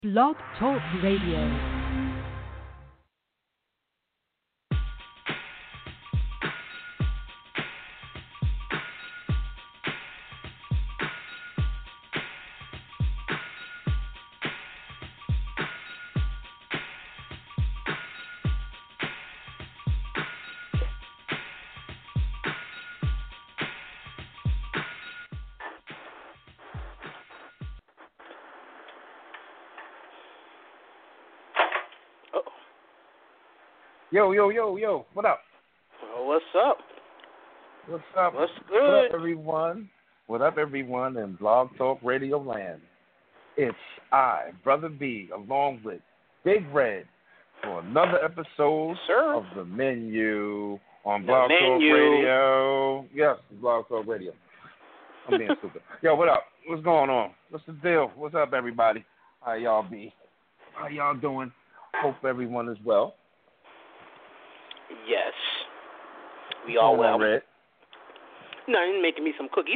Blog Talk Radio. Yo, what up? Well, what's up? What's up? What's good? What up, everyone? What up, everyone in Blog Talk Radio Land? It's I, Brother B, along with Big Red, for another episode of The Menu on Blog Talk Radio. Yes, Blog Talk Radio. I'm being stupid. Yo, what up? What's going on? What's the deal? What's up, everybody? How y'all be? How y'all doing? Hope everyone is well. Yes. We all well. Red? No, you're making me some cookies.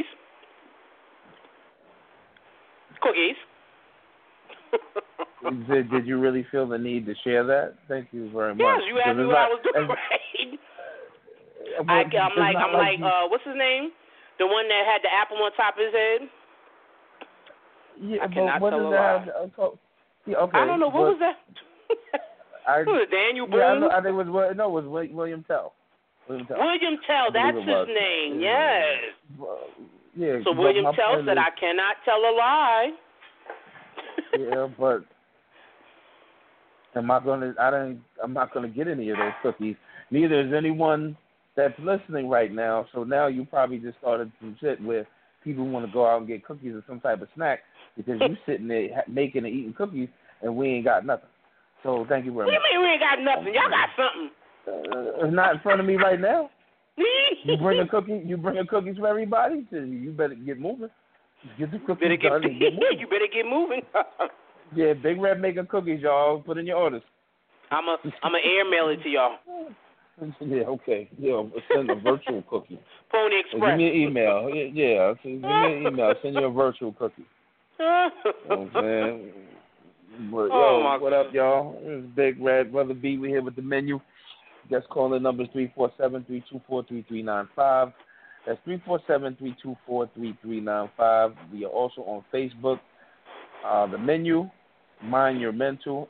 Did you really feel the need to share that? Thank you very much. Yes, you asked me what I was doing, right? I'm like, what's his name? The one that had the apple on top of his head? Yeah, I cannot tell a lie. Okay. I don't know. What was that? Who was it, Daniel Boone? Yeah, I think it was William Tell. William Tell, that's his name, yes. Yeah. So William Tell said, I cannot tell a lie. Yeah, but I'm not gonna get any of those cookies. Neither is anyone that's listening right now. So now you probably just started some shit where people want to go out and get cookies or some type of snack because you sitting there making and eating cookies and we ain't got nothing. So thank you very much. What do you mean we ain't got nothing? Y'all got something. It's not in front of me right now. You bring cookies for everybody. So you better get moving. Get the cookies done and get moving. You better get moving. Yeah, Big Red making cookies, y'all. Put in your orders. I'm a airmail it to y'all. Yeah, okay. Yeah, send a virtual cookie. Pony Express. Give me an email. Yeah, give me an email. Send you a virtual cookie. You know what I'm saying? But, what up, y'all? It's Big Red, Brother B. We here with the menu. Guest calling number is 347-324-3395. That's 347-324-3395. We are also on Facebook. The menu, Mind Your Mental,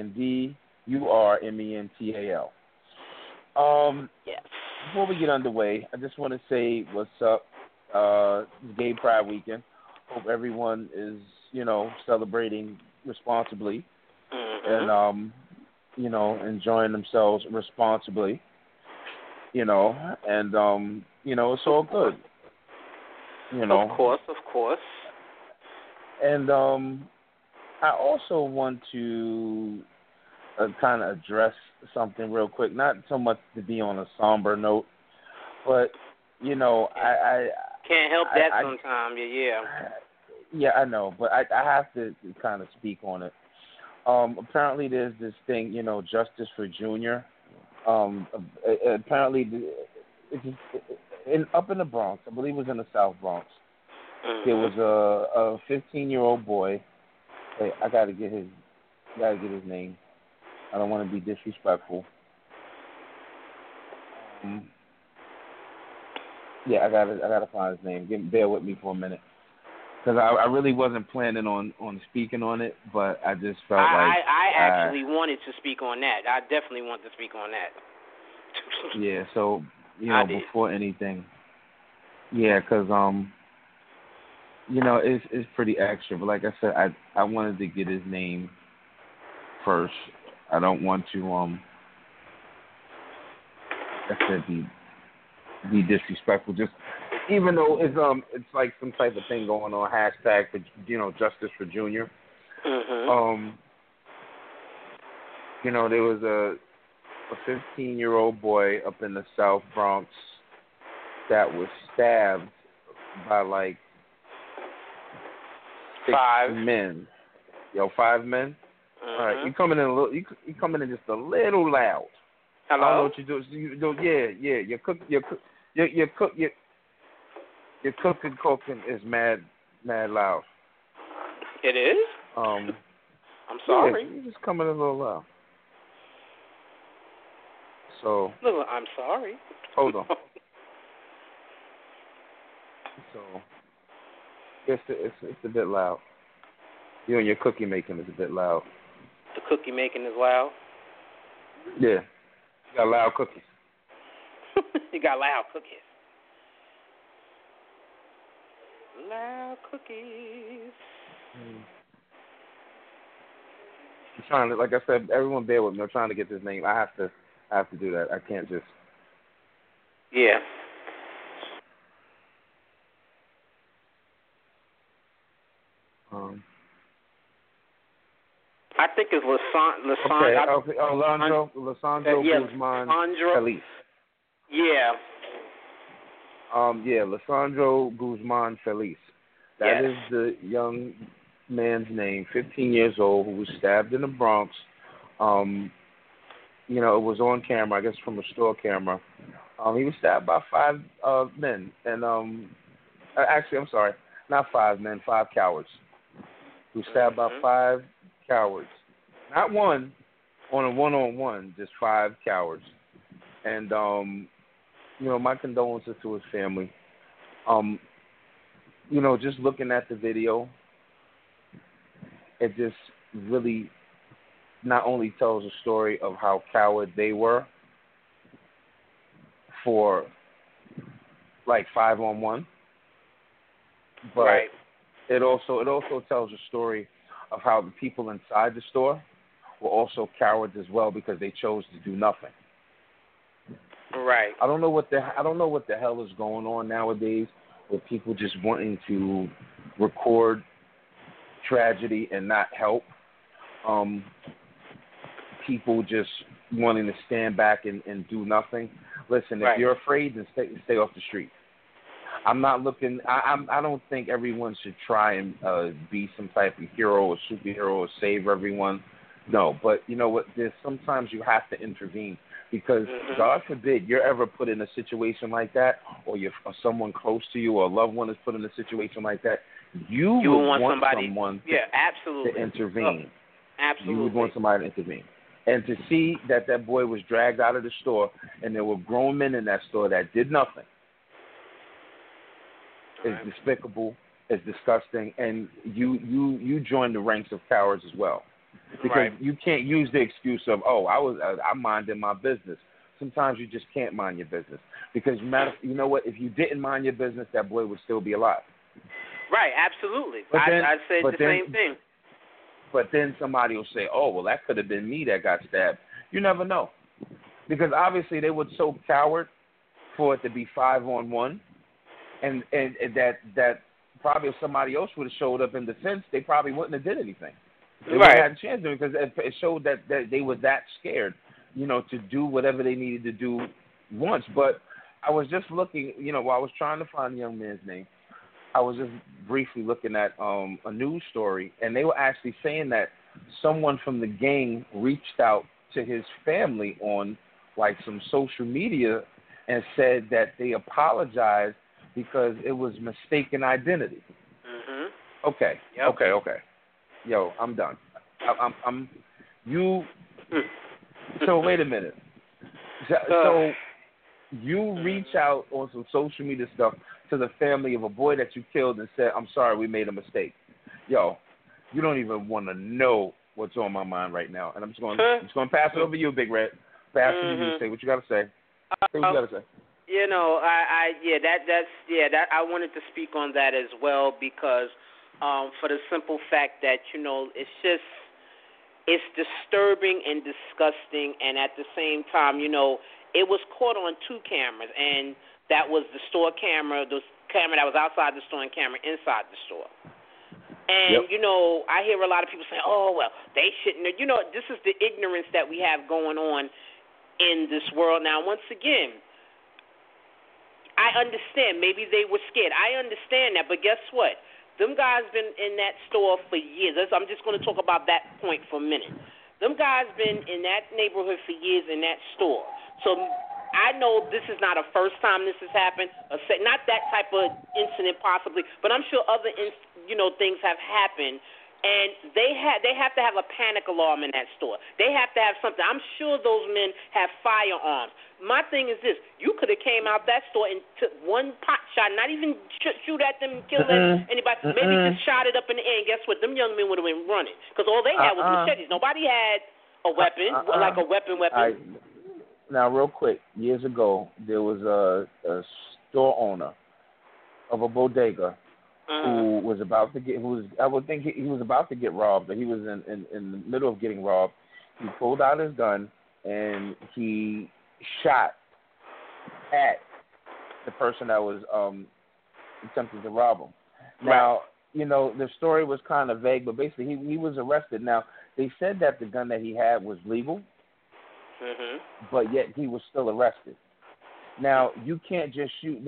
MINDURMENTAL. Yes. Before we get underway, I just want to say what's up. It's Gay Pride Weekend. Hope everyone is, celebrating responsibly and, enjoying themselves responsibly, and, it's all good, Of course. And I also want to kind of address something real quick, not so much to be on a somber note, but, I can't help that sometimes, yeah. Yeah, I know, but I have to kind of speak on it. Apparently there's this thing, Justice for Junior. Apparently, up in the Bronx, I believe it was in the South Bronx, there was a 15-year-old boy. Wait, I gotta get his name. I don't want to be disrespectful. I gotta find his name. Bear with me for a minute. Because I really wasn't planning on speaking on it, but I just felt I actually wanted to speak on that. I definitely want to speak on that. Yeah, so, before anything. Yeah, because, it's pretty extra. But like I said, I wanted to get his name first. I don't want to, be disrespectful. Just even though it's like some type of thing going on, hashtag for Justice for Junior. There was a 15-year-old boy up in the South Bronx that was stabbed by like 6 men. 5 men. All right, you coming in just a little loud. Hello? I don't know what you do. Your cooking is mad loud. It is? I'm sorry. Yeah, you just coming a little loud. So. No, I'm sorry. Hold on. So, it's a bit loud. You and your cookie making is a bit loud. The cookie making is loud? Yeah. You got loud cookies. You got loud cookies. Loud cookies. I'm trying to, like I said, everyone bear with me. I'm trying to get this name. I have to do that. I can't just. Yeah. I think it's Lisandro. Okay. Lisandro Guzman Feliz. Yeah. Lisandro Guzman Feliz. That is the young man's name, 15 years old, who was stabbed in the Bronx. It was on camera, I guess from a store camera. He was stabbed by 5 men. And actually, I'm sorry, not 5 men, 5 cowards. He was stabbed by 5 cowards. Not one on a one-on-one, just 5 cowards. And, my condolences to his family. Just looking at the video, it just really not only tells a story of how coward they were for, 5-on-1, but it also tells a story of how the people inside the store were also cowards as well because they chose to do nothing. Right. I don't know what the hell is going on nowadays with people just wanting to record tragedy and not help. People just wanting to stand back and do nothing. Listen, if you're afraid, then stay off the street. I'm not looking. I don't think everyone should try and be some type of hero or superhero or save everyone. No, but you know what? There's sometimes you have to intervene because God forbid you're ever put in a situation like that, or someone close to you or a loved one is put in a situation like that. You would want someone to intervene. Absolutely. You would want somebody to intervene. And to see that boy was dragged out of the store and there were grown men in that store that did nothing is despicable, is disgusting, and you join the ranks of cowards as well. Because you can't use the excuse of, I'm minding my business. Sometimes you just can't mind your business. Because you know what? If you didn't mind your business, that boy would still be alive. Right, absolutely. I'd say the same thing. But then somebody will say, that could have been me that got stabbed. You never know. Because obviously they were so coward for it to be 5-on-1. And that probably if somebody else would have showed up in defense, they probably wouldn't have did anything. They wouldn't have had a chance to, because it showed that they were that scared, to do whatever they needed to do once. But I was just looking, while I was trying to find the young man's name, I was just briefly looking at a news story, and they were actually saying that someone from the gang reached out to his family on some social media and said that they apologized because it was mistaken identity. Okay. Yep. Okay. Yo, I'm done. So wait a minute. So you reach out on some social media stuff to the family of a boy that you killed and said, "I'm sorry, we made a mistake." Yo, you don't even want to know what's on my mind right now, and I'm just going to pass it over to you, Big Red. Pass it to you. Say what you got to say. Say what you got to say. I wanted to speak on that as well because for the simple fact that, it's disturbing and disgusting, and at the same time, it was caught on 2 cameras, and that was the store camera, the camera that was outside the store and camera inside the store. And, I hear a lot of people say, they shouldn't have. This is the ignorance that we have going on in this world. Now, once again, I understand. Maybe they were scared. I understand that. But guess what? Them guys been in that store for years. I'm just going to talk about that point for a minute. Them guys been in that neighborhood for years in that store. So I know this is not a first time this has happened. Not that type of incident possibly, but I'm sure other things have happened And they have to have a panic alarm in that store. They have to have something. I'm sure those men have firearms. My thing is this: you could have came out that store and took one pot shot, not even shoot at them and kill anybody. Maybe just shot it up in the air. And guess what? Them young men would have been running because all they had was machetes. Nobody had a weapon, like a weapon. Now, real quick, years ago, there was a store owner of a bodega who was about to get, I would think he was about to get robbed, but he was in the middle of getting robbed. He pulled out his gun and he shot at the person that was attempting to rob him. Now, you know, the story was kind of vague, but basically he was arrested. Now, they said that the gun that he had was legal, but yet he was still arrested. Now, you can't just shoot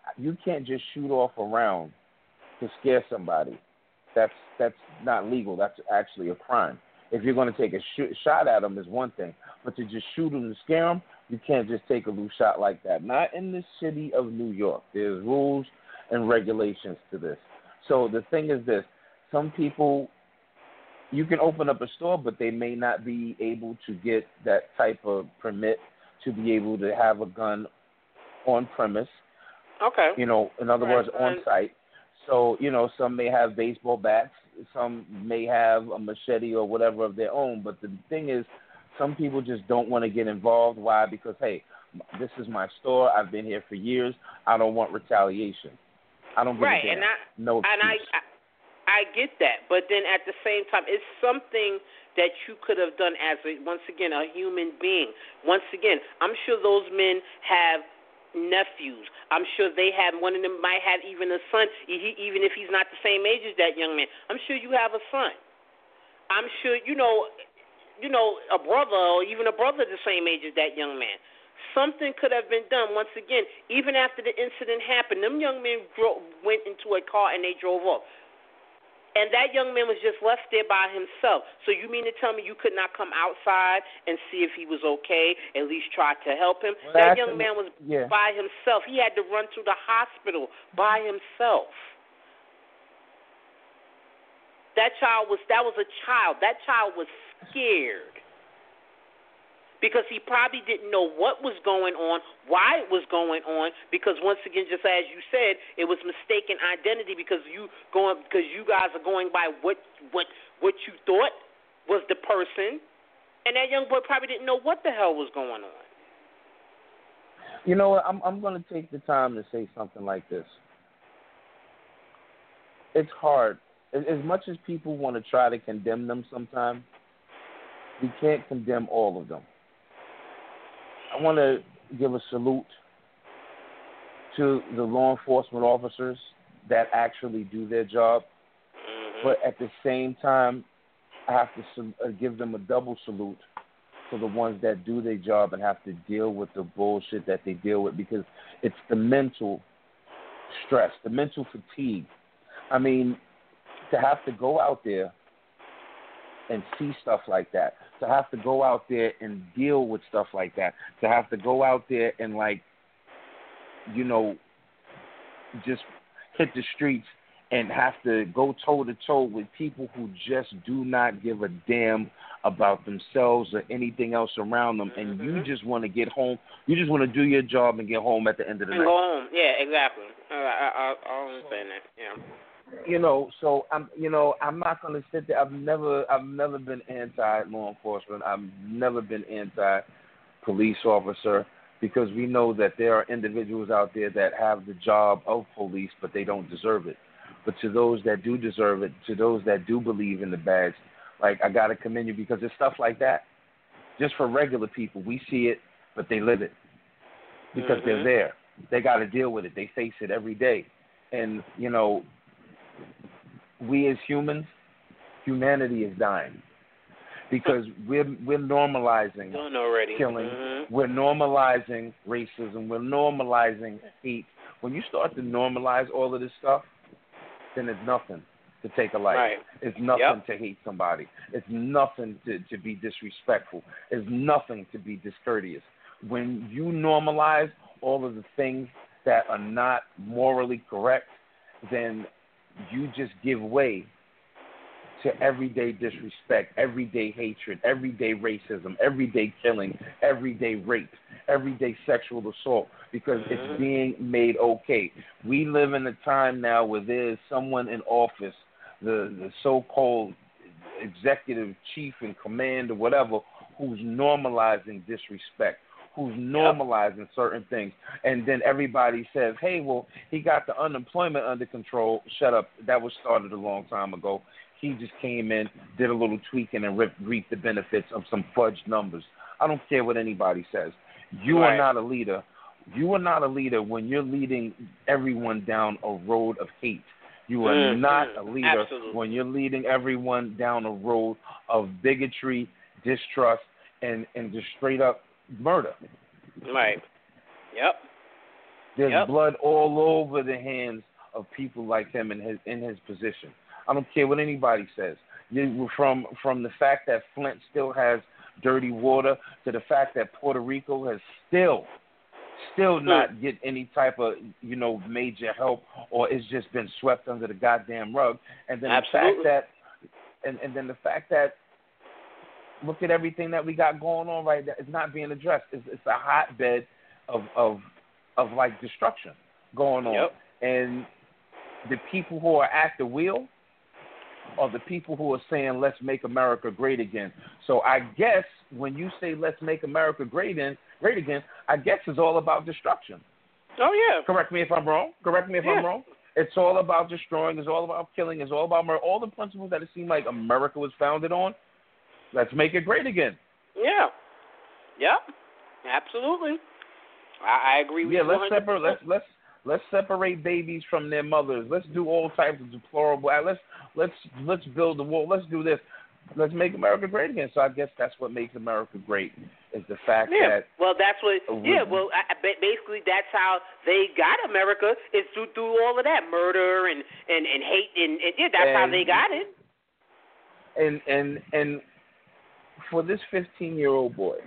off a round to scare somebody. That's not legal. That's actually a crime. If you're going to take a shot at them is one thing, but to just shoot them to scare them, you can't just take a loose shot like that. Not in the city of New York. There's rules and regulations to this. So the thing is this: some people, you can open up a store, but they may not be able to get that type of permit to be able to have a gun on premise. Okay. You know, in other words, on site. So, you know, some may have baseball bats, some may have a machete or whatever of their own. But the thing is, some people just don't want to get involved. Why? Because, hey, this is my store. I've been here for years. I don't want retaliation. I don't give a damn. No excuse. I get that. But then at the same time, it's something that you could have done as, once again, a human being. Once again, I'm sure those men have nephews. I'm sure they have, one of them might have even a son, even if he's not the same age as that young man. I'm sure you have a son. I'm sure, you know, a brother or even a brother the same age as that young man. Something could have been done. Once again, even after the incident happened, them young men went into a car and they drove off. And that young man was just left there by himself. So you mean to tell me you could not come outside and see if he was okay, at least try to help him? Well, that young man was by himself. He had to run to the hospital by himself. That was a child. That child was scared. Because he probably didn't know what was going on, why it was going on, because once again, just as you said, it was mistaken identity because you guys are going by what you thought was the person, and that young boy probably didn't know what the hell was going on. You know what, I'm going to take the time to say something like this. It's hard. As much as people want to try to condemn them sometimes, we can't condemn all of them. I want to give a salute to the law enforcement officers that actually do their job. But at the same time, I have to give them a double salute to the ones that do their job and have to deal with the bullshit that they deal with, because it's the mental stress, the mental fatigue. I mean, to have to go out there and see stuff like that, to have to go out there and deal with stuff like that, to have to go out there and, like, you know, just hit the streets and have to go toe-to-toe with people who just do not give a damn about themselves or anything else around them, and you just want to get home. You just want to do your job and get home at the end of the night. And go home. Yeah, exactly. I understand that. Yeah. You know, so I'm not going to sit there. I've never been anti-law enforcement. I've never been anti-police officer, because we know that there are individuals out there that have the job of police, but they don't deserve it. But to those that do deserve it, to those that do believe in the badge, like, I got to commend you, because it's stuff like that. Just for regular people, we see it, but they live it because they're there. They got to deal with it. They face it every day. And, you know, we as humans, humanity is dying because we're normalizing killing. We're normalizing racism. We're normalizing hate. When you start to normalize all of this stuff, then it's nothing to take a life. Right. It's nothing to hate somebody. It's nothing to be disrespectful. It's nothing to be discourteous. When you normalize all of the things that are not morally correct, then you just give way to everyday disrespect, everyday hatred, everyday racism, everyday killing, everyday rape, everyday sexual assault, because it's being made okay. We live in a time now where there's someone in office, the so-called executive chief in command or whatever, who's normalizing disrespect, who's normalizing certain things. And then everybody says, hey, well, he got the unemployment under control. Shut up. That was started a long time ago. He just came in, did a little tweaking, and reaped the benefits of some fudged numbers. I don't care what anybody says. You are not a leader. You are not a leader when you're leading everyone down a road of hate. You are not a leader when you're leading everyone down a road of bigotry, distrust, and just straight up murder. Right. Yep. There's blood all over the hands of people like him in his position. I don't care what anybody says. From the fact that Flint still has dirty water to the fact that Puerto Rico has still not get any type of, major help, or it's just been swept under the goddamn rug. And then the fact that look at everything that we got going on right now. It's not being addressed. It's a hotbed of like destruction going on. And the people who are at the wheel are the people who are saying, let's make America great again. So I guess when you say let's make America great again, I guess it's all about destruction. Oh, yeah. Correct me if I'm wrong. I'm wrong. It's all about destroying. It's all about killing. It's all about murder. All the principles that it seemed like America was founded on, let's make it great again. Yeah. Yep. Absolutely. I agree with you. Yeah, let's separate babies from their mothers. Let's do all types of deplorable. Let's build the wall. Let's do this. Let's make America great again. So I guess that's what makes America great is the fact that. Well, that's what. Basically, that's how they got America is through all of that murder and hate and that's how they got it. And for this 15-year-old boy,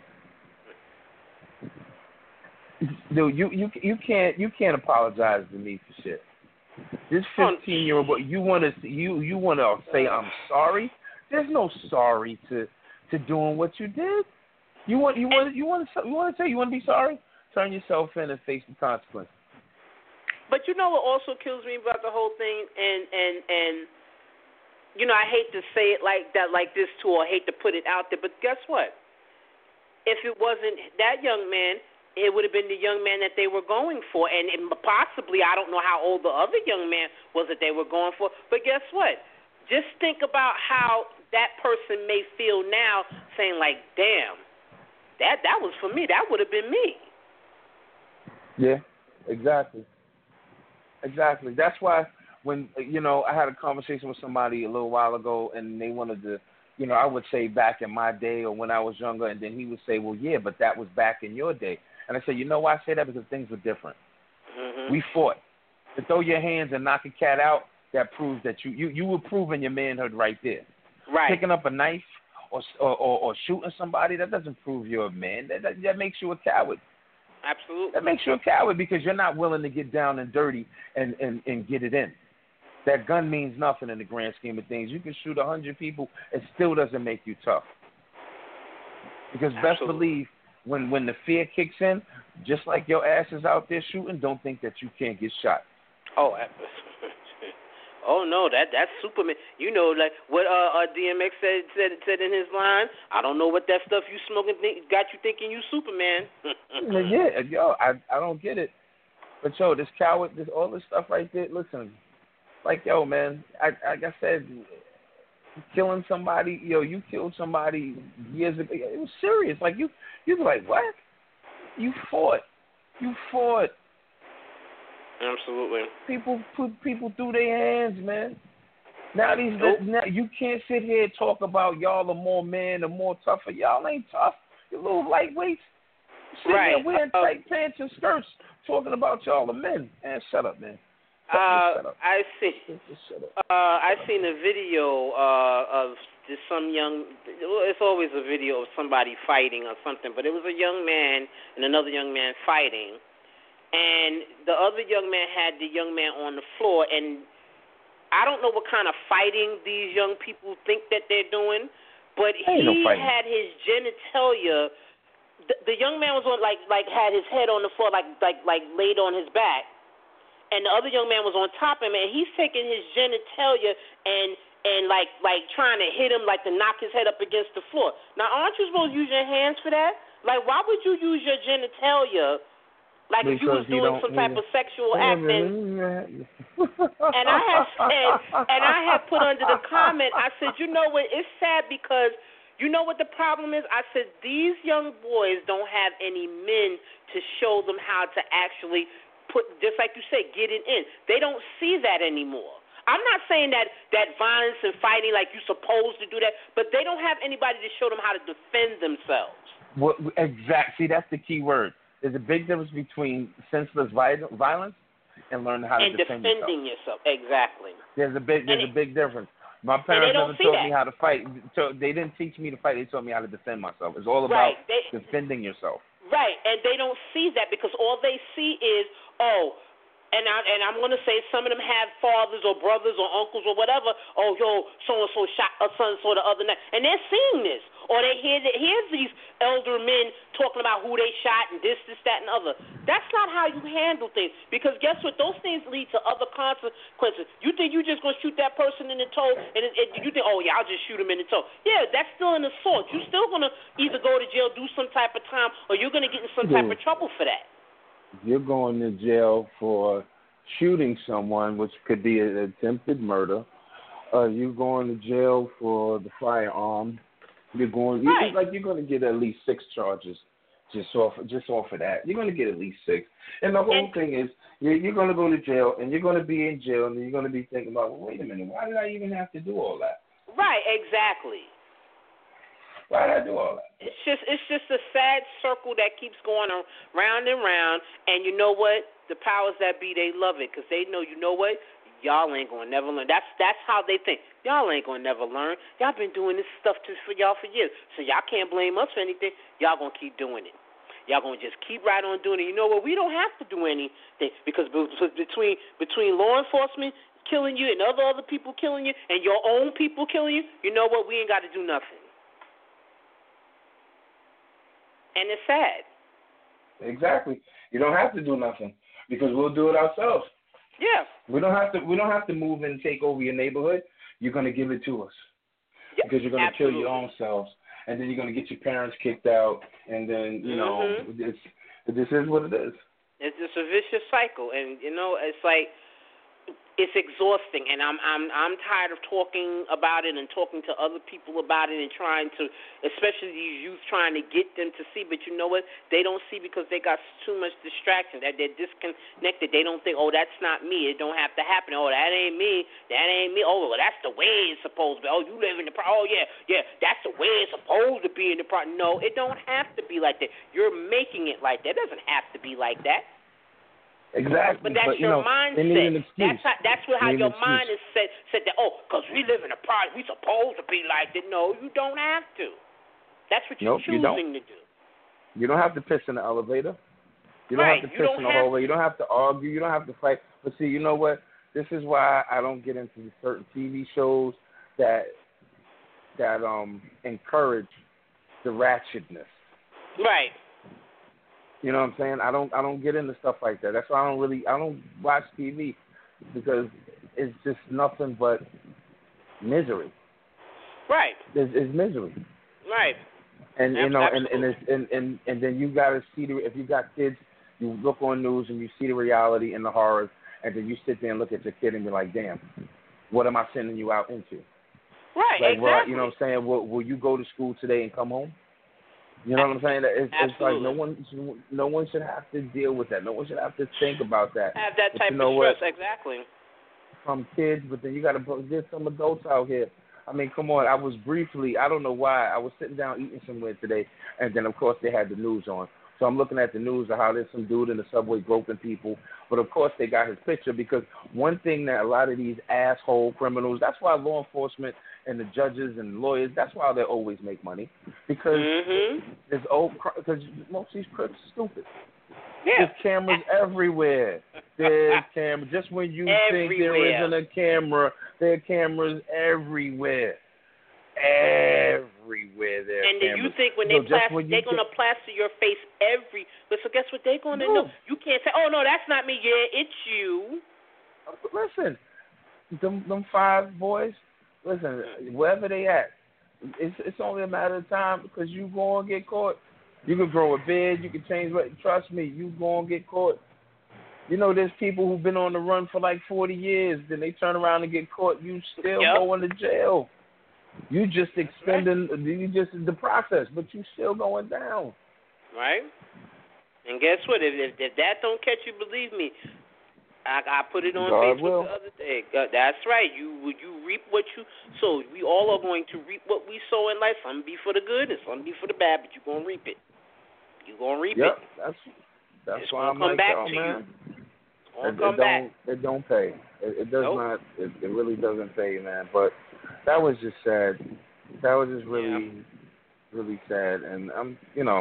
dude, you can't apologize to me for shit. This 15-year-old boy, you want to say I'm sorry? There's no sorry to doing what you did. You want to be sorry? Turn yourself in and face the consequences. But you know what also kills me about the whole thing, and I hate to say it like this too, or I hate to put it out there, but guess what? If it wasn't that young man, it would have been the young man that they were going for, and possibly, I don't know how old the other young man was that they were going for, but guess what? Just think about how that person may feel now, saying like, damn, that was for me. That would have been me. Yeah, exactly. That's why when, I had a conversation with somebody a little while ago, and they wanted to, I would say back in my day or when I was younger, and then he would say, well, yeah, but that was back in your day. And I said, you know why I say that? Because things were different. Mm-hmm. We fought. To throw your hands and knock a cat out, that proves that you were proving your manhood right there. Right. Picking up a knife or shooting somebody, that doesn't prove you're a man. That makes you a coward. Absolutely. That makes you a coward because you're not willing to get down and dirty and get it in. That gun means nothing in the grand scheme of things. You can shoot 100 people, it still doesn't make you tough. Because best believe, when the fear kicks in, just like your ass is out there shooting, don't think that you can't get shot. Oh, oh no, that's Superman. Like what DMX said in his line. I don't know what that stuff you smoking got you thinking you Superman. Yeah, I don't get it. But this coward, all this stuff right there. Listen, like man, like I said, killing somebody. You killed somebody years ago. It was serious. Like you were like, what? You fought. Absolutely. People threw their hands, man. Now now you can't sit here and talk about y'all are more men or more tougher. Y'all ain't tough. You little lightweights. Sitting there wearing tight pants and skirts, talking about y'all are men. Man, shut up, man. Shut up. I seen a video of just some young. It's always a video of somebody fighting or something, but it was a young man and another young man fighting. And the other young man had the young man on the floor, and I don't know what kind of fighting these young people think that they're doing, but Ain't no he fighting. had his genitalia. The young man was on like had his head on the floor, like laid on his back, and the other young man was on top of him, and he's taking his genitalia and like trying to hit him, like to knock his head up against the floor. Now, aren't you supposed to use your hands for that? Like, why would you use your genitalia? Like if you was doing some type of sexual act, and I had said, and I had put under the comment, I said, you know what, it's sad because you know what the problem is? I said, these young boys don't have any men to show them how to actually put, just like you say, get it in. They don't see that anymore. I'm not saying that violence and fighting, like you're supposed to do that, but they don't have anybody to show them how to defend themselves. Well, exactly. See, that's the key word. There's a big difference between senseless violence and learning how to defend defending yourself. Exactly. There's a big difference. My parents never taught me how to fight. So they didn't teach me to fight. They taught me how to defend myself. It's all about defending yourself. Right, and they don't see that because all they see is, and I'm going to say some of them have fathers or brothers or uncles or whatever. Oh, yo, so-and-so shot a son-so the other night. And they're seeing this. Or they hear these elder men talking about who they shot and this, that, and other. That's not how you handle things. Because guess what? Those things lead to other consequences. You think you're just going to shoot that person in the toe and you think, oh, yeah, I'll just shoot him in the toe. Yeah, that's still an assault. You're still going to either go to jail, do some type of time, or you're going to get in some type of trouble for that. You're going to jail for shooting someone, which could be an attempted murder. You're going to jail for the firearm. You're going to get at least 6 charges just off of that. You're going to get at least 6. And the whole thing is, you're going to go to jail, and you're going to be in jail, and you're going to be thinking about, well, wait a minute, why did I even have to do all that? Right, exactly. Why did I do all that? It's just a sad circle that keeps going around and round. And you know what? The powers that be, they love it because they know, you know what? Y'all ain't gonna never learn. That's how they think. Y'all ain't gonna never learn. Y'all been doing this stuff for y'all for years, so y'all can't blame us for anything. Y'all gonna keep doing it. Y'all gonna just keep right on doing it. You know what? We don't have to do anything because between law enforcement killing you and other people killing you and your own people killing you, you know what? We ain't got to do nothing. And it's sad. Exactly. You don't have to do nothing because we'll do it ourselves. Yeah. We don't have to move and take over your neighborhood. You're going to give it to us. Yep. Because you're going to kill your own selves. And then you're going to get your parents kicked out. And then, you know, this is what it is. It's just a vicious cycle. And, you know, it's like, it's exhausting, and I'm tired of talking about it and talking to other people about it and trying to, especially these youth, trying to get them to see. But you know what? They don't see because they got too much distraction. That they're disconnected. They don't think, oh, that's not me. It don't have to happen. Oh, that ain't me. That ain't me. Oh, well, that's the way it's supposed to be. Oh, you live in the oh yeah, that's the way it's supposed to be in the No, it don't have to be like that. You're making it like that. It doesn't have to be like that. Exactly. But that's your mindset. That's how your mind is set that, because we live in a product, we supposed to be like that. No, you don't have to. That's what you're choosing to do. You don't have to piss in the elevator. You don't have to piss in the hallway. You don't have to argue. You don't have to fight. But see, you know what? This is why I don't get into certain TV shows that encourage the ratchetness. Right. You know what I'm saying? I don't get into stuff like that. That's why I don't watch TV because it's just nothing but misery. Right. It's misery. Right. And you know, and then you gotta see if you got kids, you look on news and you see the reality and the horrors, and then you sit there and look at your kid and be like, damn, what am I sending you out into? Right. Like, exactly. Well, you know what I'm saying? Will you go to school today and come home? You know what I'm saying? It's like no one should have to deal with that. No one should have to think about that. Have that type of stress, exactly. From kids, but then you got to get some adults out here. I mean, come on. I don't know why, I was sitting down eating somewhere today, and then, of course, they had the news on. So I'm looking at the news of how there's some dude in the subway groping people. But, of course, they got his picture because one thing that a lot of these asshole criminals, that's why law enforcement and the judges and lawyers, that's why they always make money. Because because most of these crooks are stupid. Yeah. There's cameras everywhere. There's cameras. Just when you think there isn't a camera, there are cameras everywhere. Everywhere there are and cameras. And you think when they're going to plaster your face but so guess what they're going to know? You can't say, oh, no, that's not me. Yeah, it's you. Listen, them 5 boys, listen, wherever they at, it's only a matter of time because you going to get caught. You can grow a beard, you can change, trust me, you going to get caught. You know, there's people who've been on the run for like 40 years, then they turn around and get caught, you still going to jail. You just extending the process, but you still going down. Right. And guess what? If that don't catch you, believe me, I put it on Facebook the other day. That's right. You reap what you sow. We all are going to reap what we sow in life. Some be for the good and some be for the bad, but you're going to reap it. You're going to reap it. That's it's why I'm come like, back oh, to man. You. It don't pay. It does not. It really doesn't pay, man. But that was just sad. That was just really, really sad. And I'm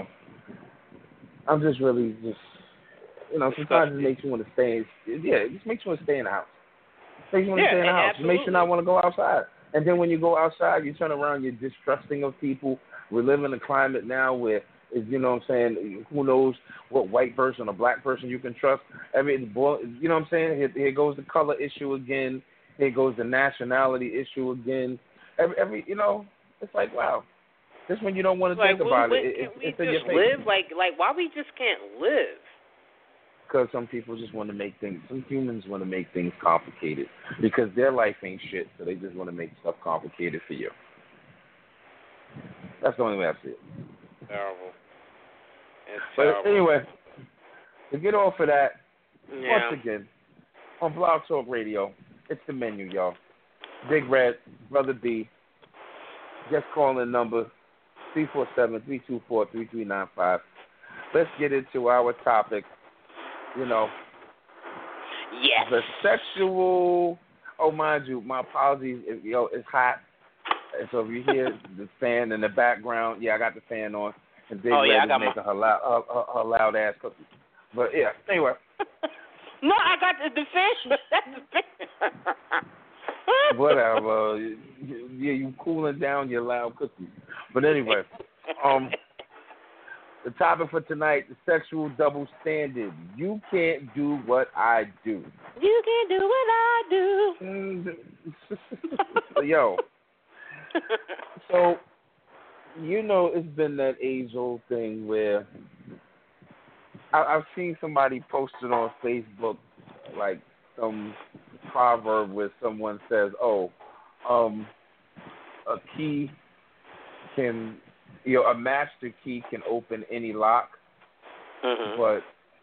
just really sometimes it makes you want to stay. It just makes you want to stay in the house. Makes you want to stay in the house. It makes you not want to go outside. And then when you go outside, you turn around, you're distrusting of people. We live in a climate now where, you know what I'm saying, who knows what white person or black person you can trust. You know what I'm saying? Here goes the color issue again. Here goes the nationality issue again. It's like, wow. Just when you don't want to think about it, it's in your face. Live? Like why we just can't live? Because some people just want to make things, some humans want to make things complicated because their life ain't shit, so they just want to make stuff complicated for you. That's the only way I see it. Terrible. It's terrible. But anyway, to get off of that, once again, on Blog Talk Radio, it's the menu, y'all. Big Red, Brother B, just calling the number 347-324-3395. Let's get into our topic. Yes. The sexual. Oh, mind you, my apologies. It's hot. And so if you hear the fan in the background, I got the fan on. And Big Red is making her loud ass cookies. But anyway. No, I got the fan. That's the fan. Whatever. You cooling down your loud cookies. But anyway, the topic for tonight, the sexual double standard. You can't do what I do. You can't do what I do. Yo. So, it's been that age-old thing where I've seen somebody posted on Facebook, like some proverb where someone says, a key can... a master key can open any lock, but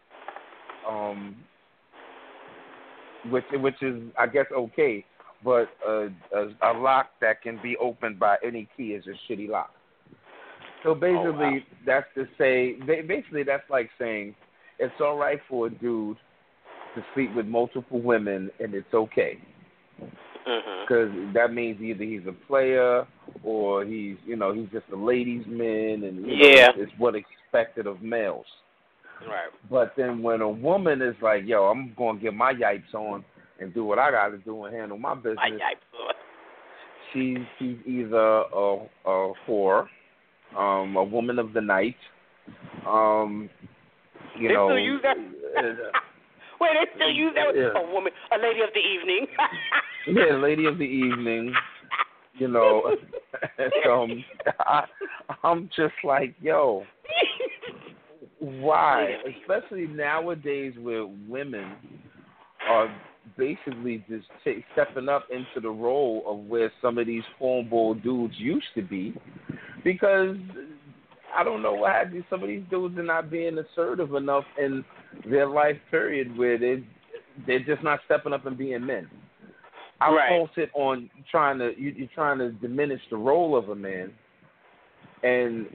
which is, I guess, okay. But a lock that can be opened by any key is a shitty lock. So basically, that's to say, that's like saying it's all right for a dude to sleep with multiple women and it's okay. Because that means either he's a player or he's just a ladies' man, and it's what expected of males. Right. But then when a woman is like, yo, I'm going to get my yipes on and do what I got to do and handle my business, she's either a whore, a woman of the night, They still use that? Wait, they still use that? A woman, a lady of the evening. Yeah, lady of the evening. I'm just like, yo, why? Especially nowadays where women are basically just stepping up into the role of where some of these cornball dudes used to be, because I don't know what happened. Some of these dudes are not being assertive enough in their life period where they're just not stepping up and being men. I fault it on you're trying to diminish the role of a man, and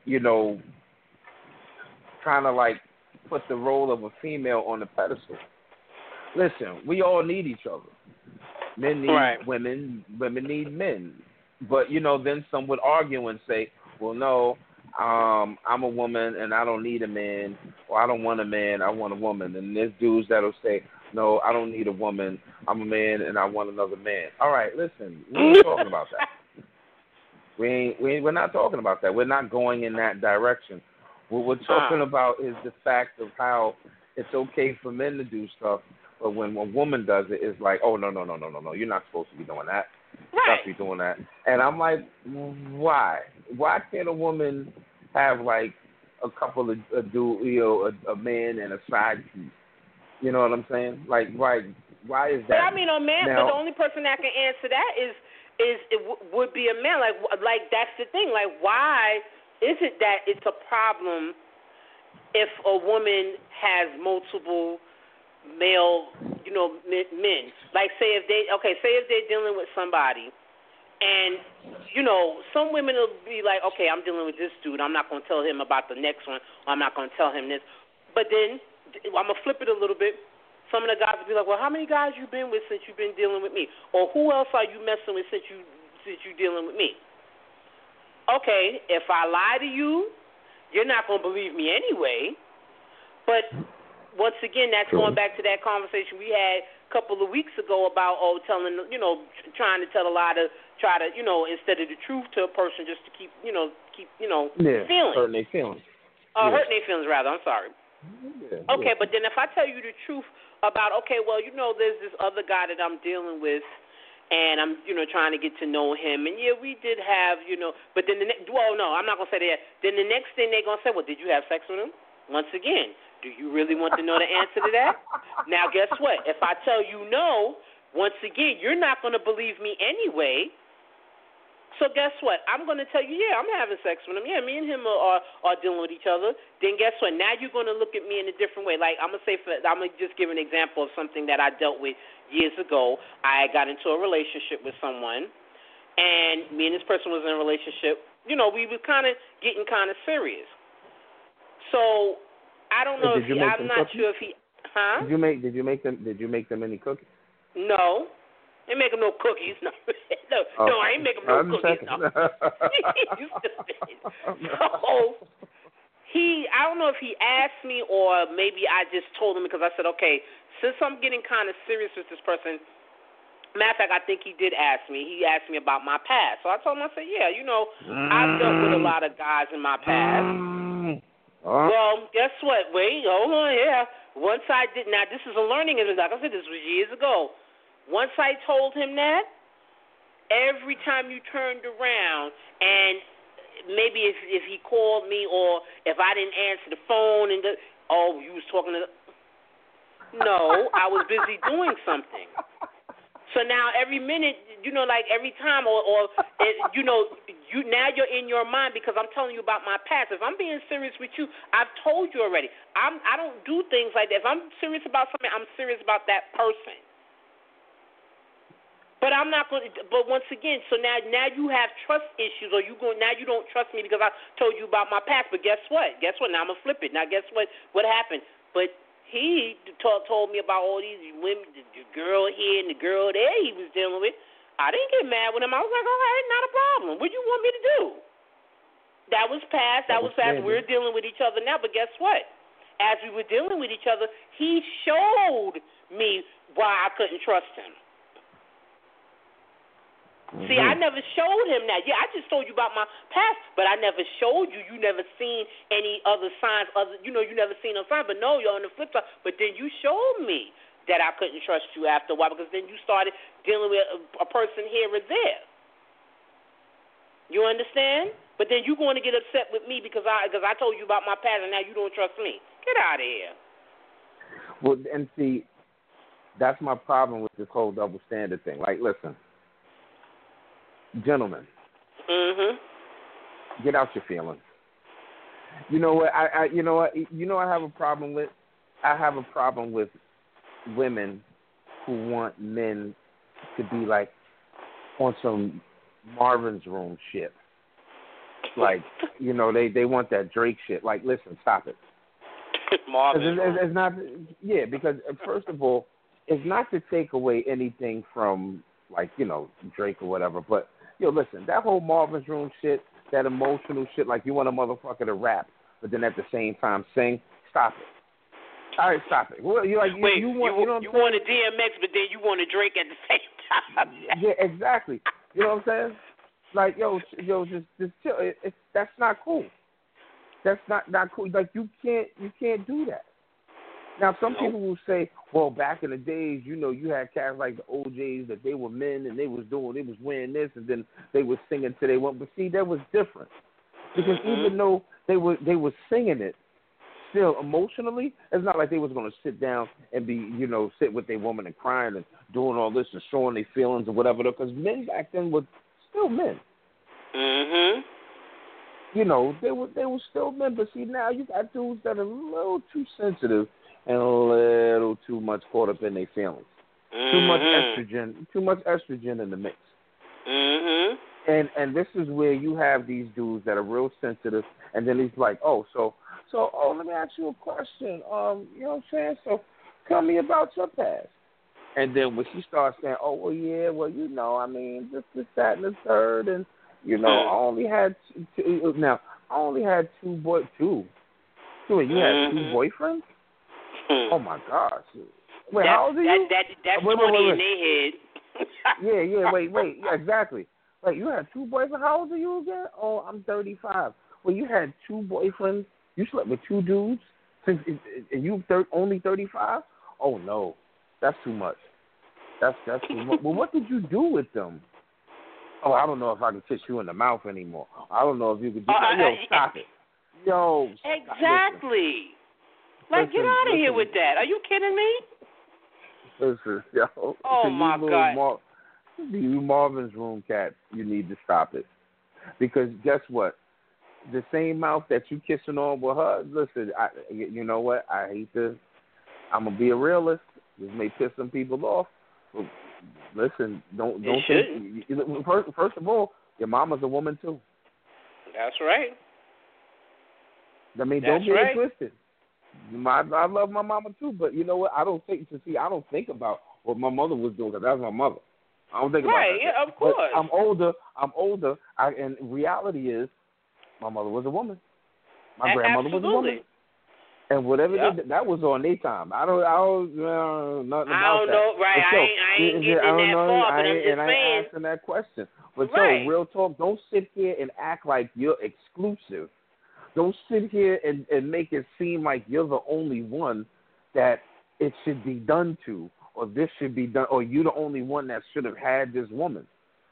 kind of like put the role of a female on the pedestal. Listen, we all need each other. Men need women, women need men. But then some would argue and say, well, no, I'm a woman and I don't need a man, or I don't want a man, I want a woman. And there's dudes that'll say, no, I don't need a woman, I'm a man and I want another man. All right, listen, we ain't talking about that. We're not talking about that. We're not going in that direction. What we're talking about is the fact of how it's okay for men to do stuff, but when a woman does it, it's like, oh, no, you're not supposed to be doing that. You're not supposed to be doing that. And I'm like, why? Why can't a woman have, like, a couple of, a man and a side piece? You know what I'm saying? Like, why is that? But I mean, a man, now, but the only person that can answer that would be a man. Like that's the thing. Like, why is it that it's a problem if a woman has multiple male, men? Like, say if they're dealing with somebody, and some women will be like, okay, I'm dealing with this dude. I'm not going to tell him about the next one. Or I'm not going to tell him this. But then I'm gonna flip it a little bit. Some of the guys will be like, well, how many guys you been with since you've been dealing with me? Or who else are you messing with since you dealing with me? Okay, if I lie to you, you're not gonna believe me anyway. But once again, that's going back to that conversation we had a couple of weeks ago about trying to tell a lie to try to instead of the truth to a person just to keep feelings. Hurting their feelings. Hurting their feelings rather. I'm sorry. Yeah, okay, but then if I tell you the truth about, there's this other guy that I'm dealing with, and I'm, trying to get to know him, and yeah, we did have, but then no, I'm not going to say that. Then the next thing they're going to say, well, did you have sex with him? Once again, do you really want to know the answer to that? Now, guess what? If I tell you no, once again, you're not going to believe me anyway. So guess what? I'm going to tell you, yeah, I'm having sex with him. Yeah, me and him are dealing with each other. Then guess what? Now you're going to look at me in a different way. Like, I'm going to just give an example of something that I dealt with years ago. I got into a relationship with someone, and me and this person was in a relationship. We were kind of getting kind of serious. So I don't know I'm not sure if he, huh? Did you make them any cookies? No. I ain't make them no cookies. No, I ain't make them no cookies. No. You stupid. So I don't know if he asked me or maybe I just told him because I said, okay, since I'm getting kind of serious with this person, matter of fact, I think he did ask me. He asked me about my past. So I told him, I said, yeah, I've dealt with a lot of guys in my past. Well, guess what? Wait, hold on, yeah. Once I did, now this is a learning, like I said, this was years ago. Once I told him that, every time you turned around and maybe if he called me or if I didn't answer the phone and you was talking to no, I was busy doing something. So now every minute, like every time now you're in your mind because I'm telling you about my past. If I'm being serious with you, I've told you already. I don't do things like that. If I'm serious about something, I'm serious about that person. But I'm not going to. But once again, so now you have trust issues, or now you don't trust me because I told you about my past. But guess what? Now I'm gonna flip it. Now guess what? What happened? But he told me about all these women, the girl here and the girl there he was dealing with. I didn't get mad with him. I was like, all right, not a problem. What do you want me to do? That was past. That was past. We're dealing with each other now. But guess what? As we were dealing with each other, he showed me why I couldn't trust him. Mm-hmm. See, I never showed him that. Yeah, I just told you about my past, but I never showed you. You never seen any other signs. You never seen no signs. But no, you're on the flip side. But then you showed me that I couldn't trust you after a while because then you started dealing with a person here or there. You understand? But then you're going to get upset with me because I told you about my past and now you don't trust me. Get out of here. Well, and see, that's my problem with this whole double standard thing. Like, listen. Gentlemen, get out your feelings. You know what? I have a problem with. I have a problem with women who want men to be like on some Marvin's Room shit. Like, they want that Drake shit. Like, listen, stop it. Marvin's Room. It's not. Yeah, because first of all, it's not to take away anything from like Drake or whatever, but. Listen, that whole Marvin's Room shit, that emotional shit. Like you want a motherfucker to rap, but then at the same time sing. Stop it. All right, stop it. Well, you want a DMX, but then you want a Drake at the same time. Yeah, exactly. You know what I'm saying? Like, just chill. That's not cool. That's not cool. Like, you can't do that. Now, some people will say, well, back in the days, you had cats like the OJs that they were men and they was wearing this and then they was singing till they went. But see, that was different because even though they were singing it, still emotionally, it's not like they was going to sit down and be, sit with their woman and crying and doing all this and showing their feelings or whatever. Because men back then were still men. Mhm. They were still men. But see, now you got dudes that are a little too sensitive and a little too much caught up in their feelings. Too much estrogen in the mix. Mhm. And this is where you have these dudes that are real sensitive, and then he's like, so let me ask you a question. You know what I'm saying? So tell me about your past. And then when she starts saying, I mean, this, that, and the third, and I only had two. Now I only had two. You had two boyfriends? Oh my gosh! Wait, how old are you? That's 20 in their head. Yeah. Wait. Yeah, exactly. Wait, you had two boyfriends. How old are you again? Oh, I'm 35. Well, you had two boyfriends. You slept with two dudes, and you only 35? Oh no, that's too much. That's too much. Well, what did you do with them? Oh, I don't know if I can kiss you in the mouth anymore. I don't know if you could do that. Yo, stop it. Yo, exactly. Get out of here with that. Are you kidding me? Listen, yo. Oh my God. You Marvin's Room cats, you need to stop it. Because guess what? The same mouth that you kissing on with her, listen, you know what? I hate this. I'm going to be a realist. This may piss some people off. But listen, don't think. First of all, your mama's a woman too. That's right. I mean, don't get it twisted. I love my mama too, but you know what? I don't think about what my mother was doing because that's my mother. I don't think about that. Right, yeah, of course. But I'm older. And reality is, my mother was a woman. My grandmother was a woman. And whatever they did, that was on their time. I don't know nothing about that. I don't know, right? I ain't getting that far, but I'm just saying. I ain't asking that question. But real talk, don't sit here and act like you're exclusive. Don't sit here and make it seem like you're the only one that it should be done to, or this should be done, or you're the only one that should have had this woman.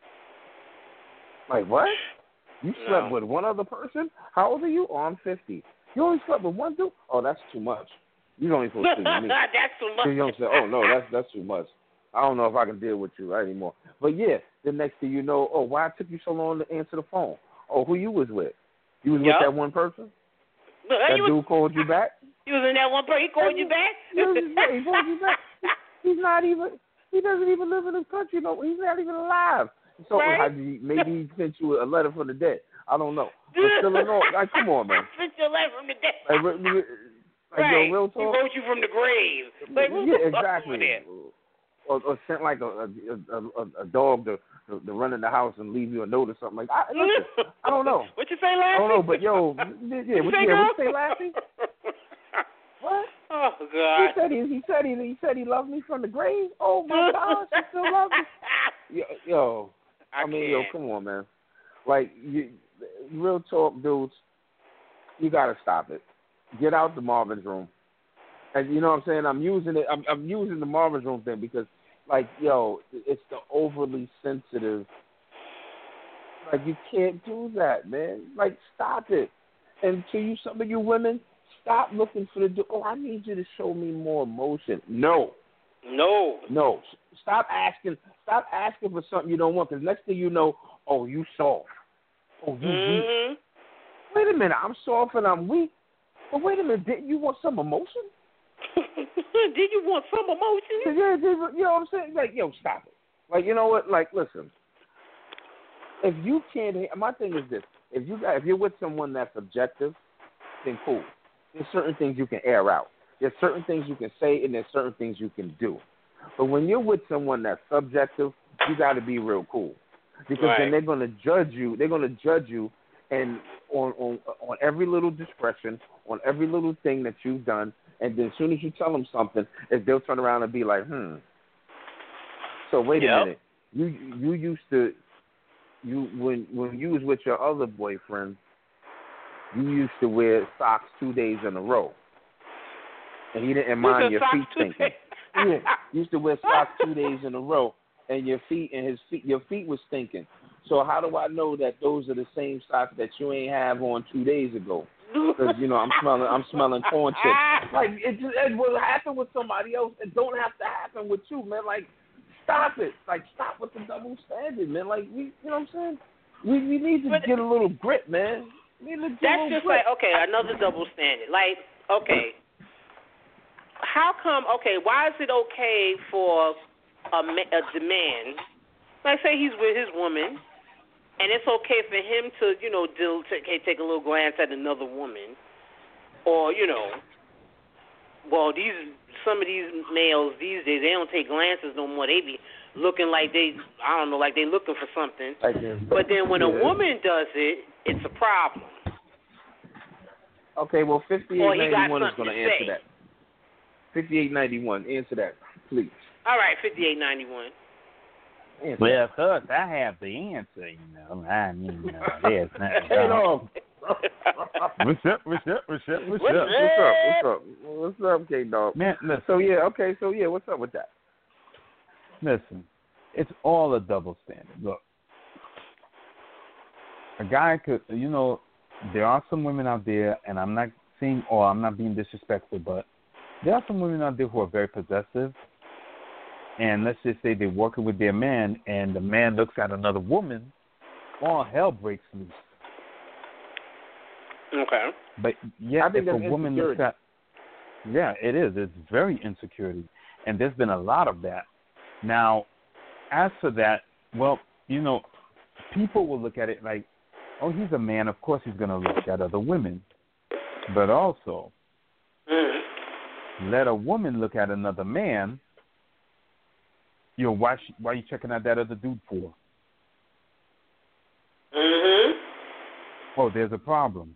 Like, what? You slept with one other person? How old are you? Oh, I'm 50. You only slept with one dude? Oh, that's too much. You don't even supposed to sleep with me. That's too much. You don't say, oh, no, that's too much. I don't know if I can deal with you anymore. But, yeah, the next thing you know, why it took you so long to answer the phone? Oh, who you was with? You was with that one person? That dude called you back? You was in that one person? He called you back? He called you back. He doesn't even live in this country. No, he's not even alive. So maybe he sent you a letter from the dead. I don't know. But still, like, come on, man. Sent you a letter from the dead. Yo, real talk. He wrote you from the grave. Like, exactly. Or sent like a dog to run in the house and leave you a note or something like that. Listen, I don't know. What you say, Lassie? I don't know, but yo, what you say, Lassie? What? Oh God! He said he loved me from the grave. Oh my gosh, he still loves me. Yo, I mean, come on, man. Like, real talk, dudes. You gotta stop it. Get out the Marvin's Room. And you know what I'm saying? I'm using the Marvin's Room thing because, like, yo, it's the overly sensitive. Like, you can't do that, man. Like, stop it. And to some of you women, stop looking for I need you to show me more emotion. No. Stop asking for something you don't want, because next thing you know, oh, you soft. Oh, you weak. Wait a minute, I'm soft and I'm weak. But wait a minute, didn't you want some emotion? Did you want some emotion? Yeah, you know what I'm saying? Like, yo, stop it. Like, you know what? Like, listen. If you can't, my thing is this: if you're with someone that's objective, then cool. There's certain things you can air out. There's certain things you can say, and there's certain things you can do. But when you're with someone that's subjective, you got to be real cool, because then they're going to judge you. They're going to judge you and on every little discretion, on every little thing that you've done, and then as soon as you tell them something, they'll turn around and be like, So wait a minute, you used to when you was with your other boyfriend, you used to wear socks 2 days in a row, and he didn't mind your feet stinking. Yeah, you used to wear socks 2 days in a row, and your feet was stinking. So how do I know that those are the same socks that you ain't have on 2 days ago? Because I'm smelling corn chips. Like it will happen with somebody else. It don't have to happen with you, man. Like stop it. Like stop with the double standard, man. Like you know what I'm saying? We need to get a little grip, man. That's just like another double standard. Like how come? Why is it okay for a man? Like say he's with his woman. And it's okay for him to, take a little glance at another woman, or some of these males these days they don't take glances no more. They be looking like they looking for something. But then when a woman does it, it's a problem. Okay, well 5891 is going to answer that. 5891, answer that, please. All right, 5891. Well, of course, I have the answer, I mean, there's nothing wrong. What's up? What's up, K-Dog? Man, listen. So, what's up with that? Listen, it's all a double standard. Look, a guy could, there are some women out there, and I'm not being disrespectful, but there are some women out there who are very possessive. And let's just say they're working with their man, and the man looks at another woman, all hell breaks loose. Okay. But if a woman looks at, it is. It's very insecurity, and there's been a lot of that. Now, as for that, well, people will look at it like, oh, he's a man. Of course, he's going to look at other women. But also, let a woman look at another man. Why are you checking out that other dude for? Oh, there's a problem.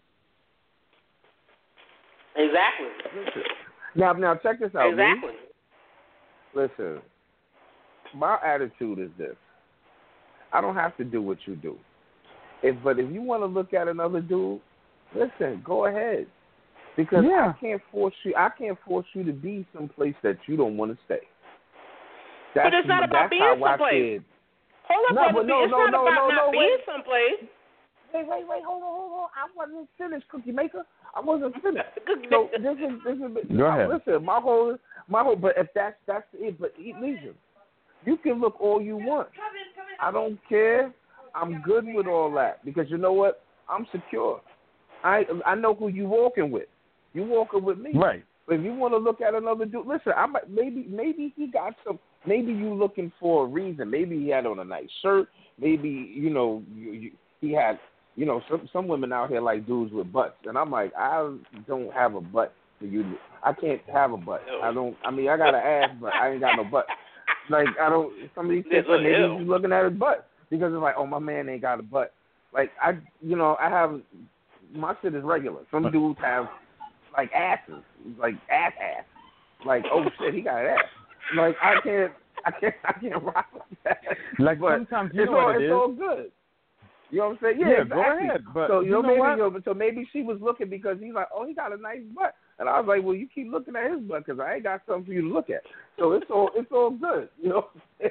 Exactly. Now check this out. Exactly. Listen, my attitude is this: I don't have to do what you do. But if you want to look at another dude, listen, go ahead. Because I can't force you. I can't force you to be someplace that you don't want to stay. But it's not about being someplace. Hold up, brother. It's not about not being someplace. Wait, hold on. I wasn't finished, Cookie Maker. I wasn't finished. So this is. Go ahead. Listen, my whole. But if that's it. But listen, you can look all you want. I don't care. I'm good with all that because you know what? I'm secure. I know who you walking with. You walking with me, right? But if you want to look at another dude, listen. Maybe he got some. Maybe you looking for a reason. Maybe he had on a nice shirt. Maybe he had. Some women out here like dudes with butts, and I'm like, I don't have a butt for you. I can't have a butt. I got an ass, but I ain't got no butt. Like I don't. Somebody said maybe he's looking at his butt because it's like, oh, my man ain't got a butt. Like I have my shit is regular. Some dudes have like asses, like ass. Like oh shit, he got an ass. Like I can't rock with that. Like but sometimes what it is. It's all good. You know what I'm saying? Yeah, exactly. Go ahead. But so you know what? So maybe she was looking because he's like, oh, he got a nice butt, and I was like, well, you keep looking at his butt because I ain't got something for you to look at. So it's all good. You know.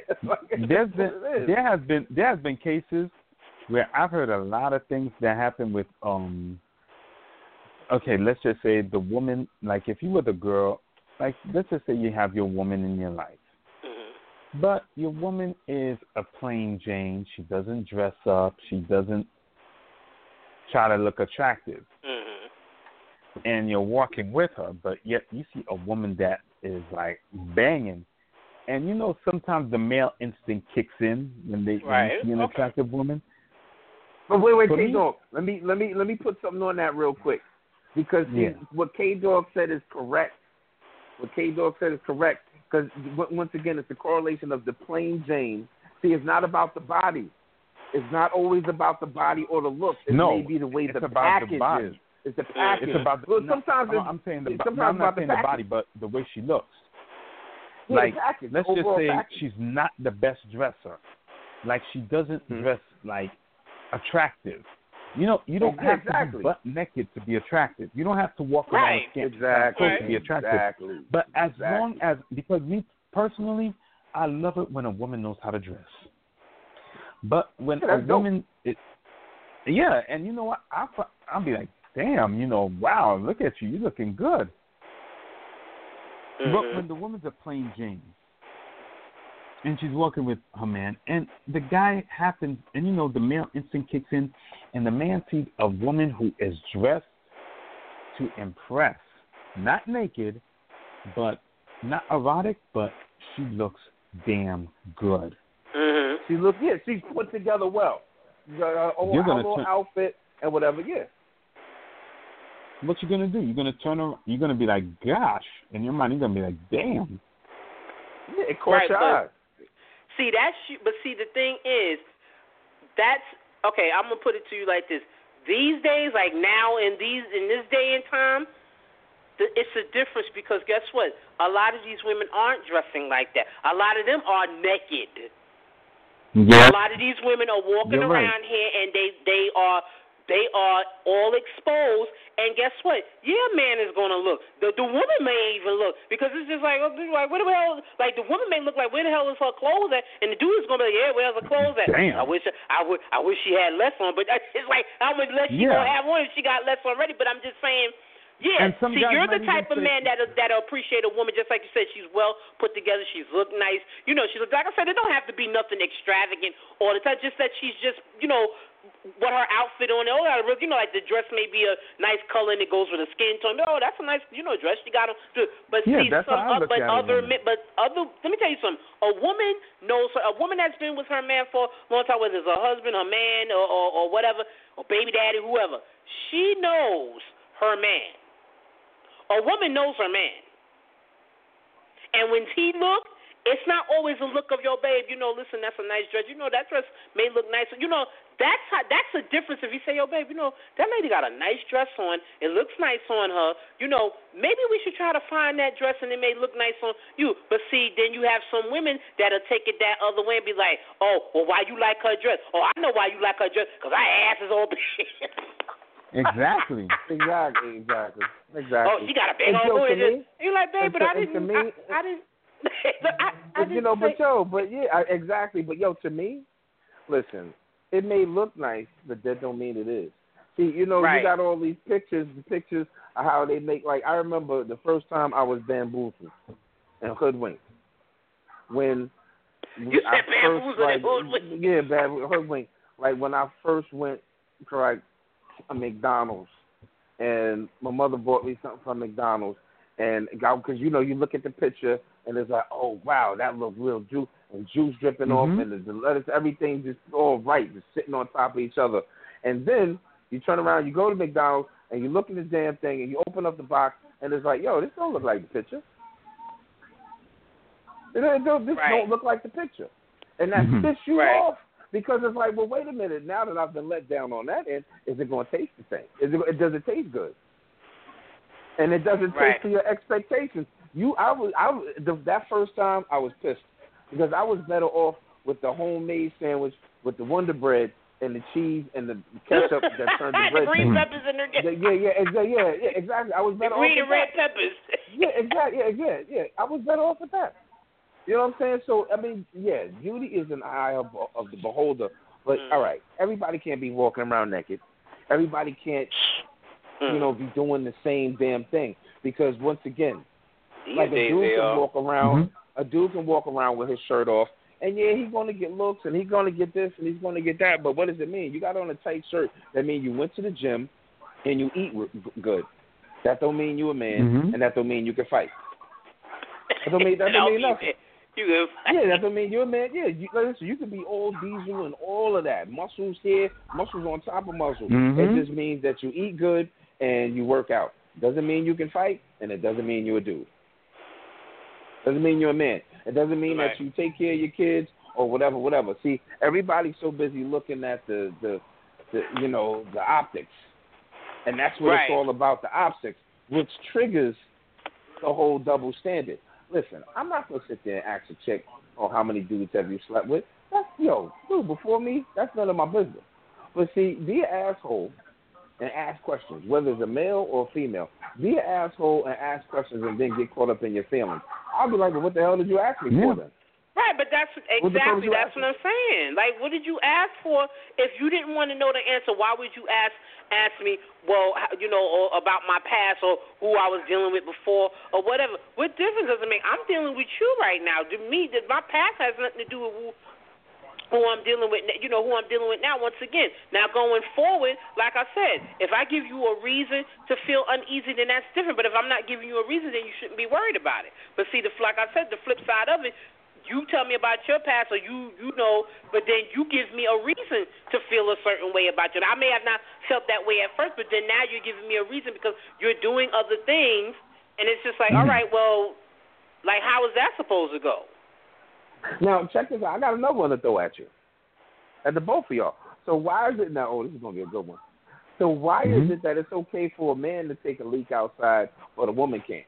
There has been cases where I've heard a lot of things that happen with Okay, let's just say the woman. Like if you were the girl. Like, let's just say you have your woman in your life. But your woman is a plain Jane. She doesn't dress up. She doesn't try to look attractive. And you're walking with her, but yet you see a woman that is, like, banging. And, sometimes the male instinct kicks in when they see an attractive woman. But wait, K-Dog. Let me put something on that real quick. Because what K-Dog said is correct. Because, once again, it's the correlation of the plain Jane. See, it's not about the body. It's not always about the body or the looks. It may be the way the package is. It's the package. It's about well, sometimes I'm saying the sometimes I'm not saying the the body, but the way she looks. Yeah, like, package, let's just say package. she's not the best dresser. Like, she doesn't dress, like, attractive. You know, you don't have to be butt naked to be attractive. You don't have to walk around with clothes to be attractive. Exactly. But as long as, because me personally, I love it when a woman knows how to dress. But when a woman, and you know what? I'll be like, damn, you know, wow, look at you, you're looking good. But when the woman's a plain Jane, and she's walking with her man, and the guy happens, and you know, the male instinct kicks in, and the man sees a woman who is dressed to impress, not naked, but not erotic, but she looks damn good. She looks, she's put together well. Her little outfit and whatever, What you gonna do? You're gonna turn around. You're gonna be like, gosh, in your mind, you're gonna be like, damn. Yeah, it caught your eye. But the thing is, that's okay. I'm gonna put it to you like this: these days, like now, in this day and time, it's a difference because guess what? A lot of these women aren't dressing like that. A lot of them are naked. Yeah. A lot of these women are walking around here and they are all exposed, and guess what? Yeah, man is gonna look. The woman may even look because it's just like where the hell? Like the woman may look like where the hell is her clothes at, and the dude is gonna be like, where's her clothes at? Damn. I wish she had less on, but it's like how much less she gonna have on if she got less already? But I'm just saying. Yeah, see, you're the type of man that'll appreciate a woman, just like you said. She's well put together. She's looked nice. You know, she looks, like I said, it don't have to be nothing extravagant all the time. Just that she's just, you know, what her outfit on. Oh, you know, like the dress may be a nice color and it goes with the skin tone. Oh, that's a nice, you know, dress she got on. But see, let me tell you something. A woman knows a woman that's been with her man for a long time, whether it's her husband, her man, or whatever, or baby daddy, whoever. She knows her man. A woman knows her man. And when he look, it's not always a look of your babe. You know, listen, that's a nice dress. You know, that dress may look nice. You know, that's the difference. If you say, yo, babe, you know, that lady got a nice dress on. It looks nice on her. You know, maybe we should try to find that dress and it may look nice on you. But see, then you have some women that'll take it that other way and be like, oh, well, why you like her dress? Oh, I know why you like her dress, because her ass is all big. Exactly. Oh, she got a big old booty. You like, babe, but I didn't. Exactly. But yo, to me, listen, it may look nice, but that don't mean it is. See, you know, you got all these pictures of how they make. Like, I remember the first time I was bamboozled and hoodwinked when you said bamboozled and hoodwinked. Yeah, hoodwinked. Like when I first went to like a McDonald's, and my mother bought me something from McDonald's, and because you know you look at the picture and it's like, oh wow, that looks real juice dripping off, and the lettuce, everything just all right, just sitting on top of each other, and then you turn around, you go to McDonald's, and you look at the damn thing, and you open up the box, and it's like, yo, this don't look like the picture. This don't look like the picture, and that pisses you off. Because it's like, well, wait a minute. Now that I've been let down on that end, is it going to taste the same? Does it taste good? And it doesn't taste to your expectations. That first time I was pissed because I was better off with the homemade sandwich with the Wonder Bread and the cheese and the ketchup that turned the bread. The green peppers in there. Yeah, exactly. I was better off with green and red peppers. Yeah, exactly. Yeah. I was better off with that. You know what I'm saying? So, I mean, yeah, beauty is an eye of the beholder. But, all right, everybody can't be walking around naked. Everybody can't, you know, be doing the same damn thing. Because, once again, like a dude can walk around, a dude can walk around with his shirt off, and, yeah, he's going to get looks, and he's going to get this, and he's going to get that. But what does it mean? You got on a tight shirt. That means you went to the gym, and you eat good. That don't mean you a man, and that don't mean you can fight. That don't mean nothing. Yeah, that don't mean you're a man. Yeah, listen, you can be all diesel and all of that. Muscles here, muscles on top of muscles. It just means that you eat good and you work out. Doesn't mean you can fight, and it doesn't mean you're a dude. Doesn't mean you're a man. It doesn't mean that you take care of your kids or whatever. See, everybody's so busy looking at the optics, and that's what it's all about, the optics, which triggers the whole double standard. Listen, I'm not gonna sit there and ask a chick, how many dudes have you slept with? That's dude before me. That's none of my business. But see, be an asshole and ask questions, whether it's a male or a female. Be an asshole and ask questions and then get caught up in your feelings. I'll be like, well, what the hell did you ask me for then? Right, but that's exactly that's what I'm saying. Like, what did you ask for? If you didn't want to know the answer, why would you ask me? Well, or about my past or who I was dealing with before or whatever. What difference does it make? I'm dealing with you right now. To me, my past has nothing to do with who I'm dealing with. Who I'm dealing with now. Once again, now going forward, like I said, if I give you a reason to feel uneasy, then that's different. But if I'm not giving you a reason, then you shouldn't be worried about it. But see, like I said, the flip side of it. You tell me about your past, or you know, but then you give me a reason to feel a certain way about you. I may have not felt that way at first, but then now you're giving me a reason because you're doing other things, and it's just like, all right, well, like, how is that supposed to go? Now, check this out. I got another one to throw at you, at the both of y'all. So why is it now? Oh, this is going to be a good one. So why is it that it's okay for a man to take a leak outside, but a woman can't?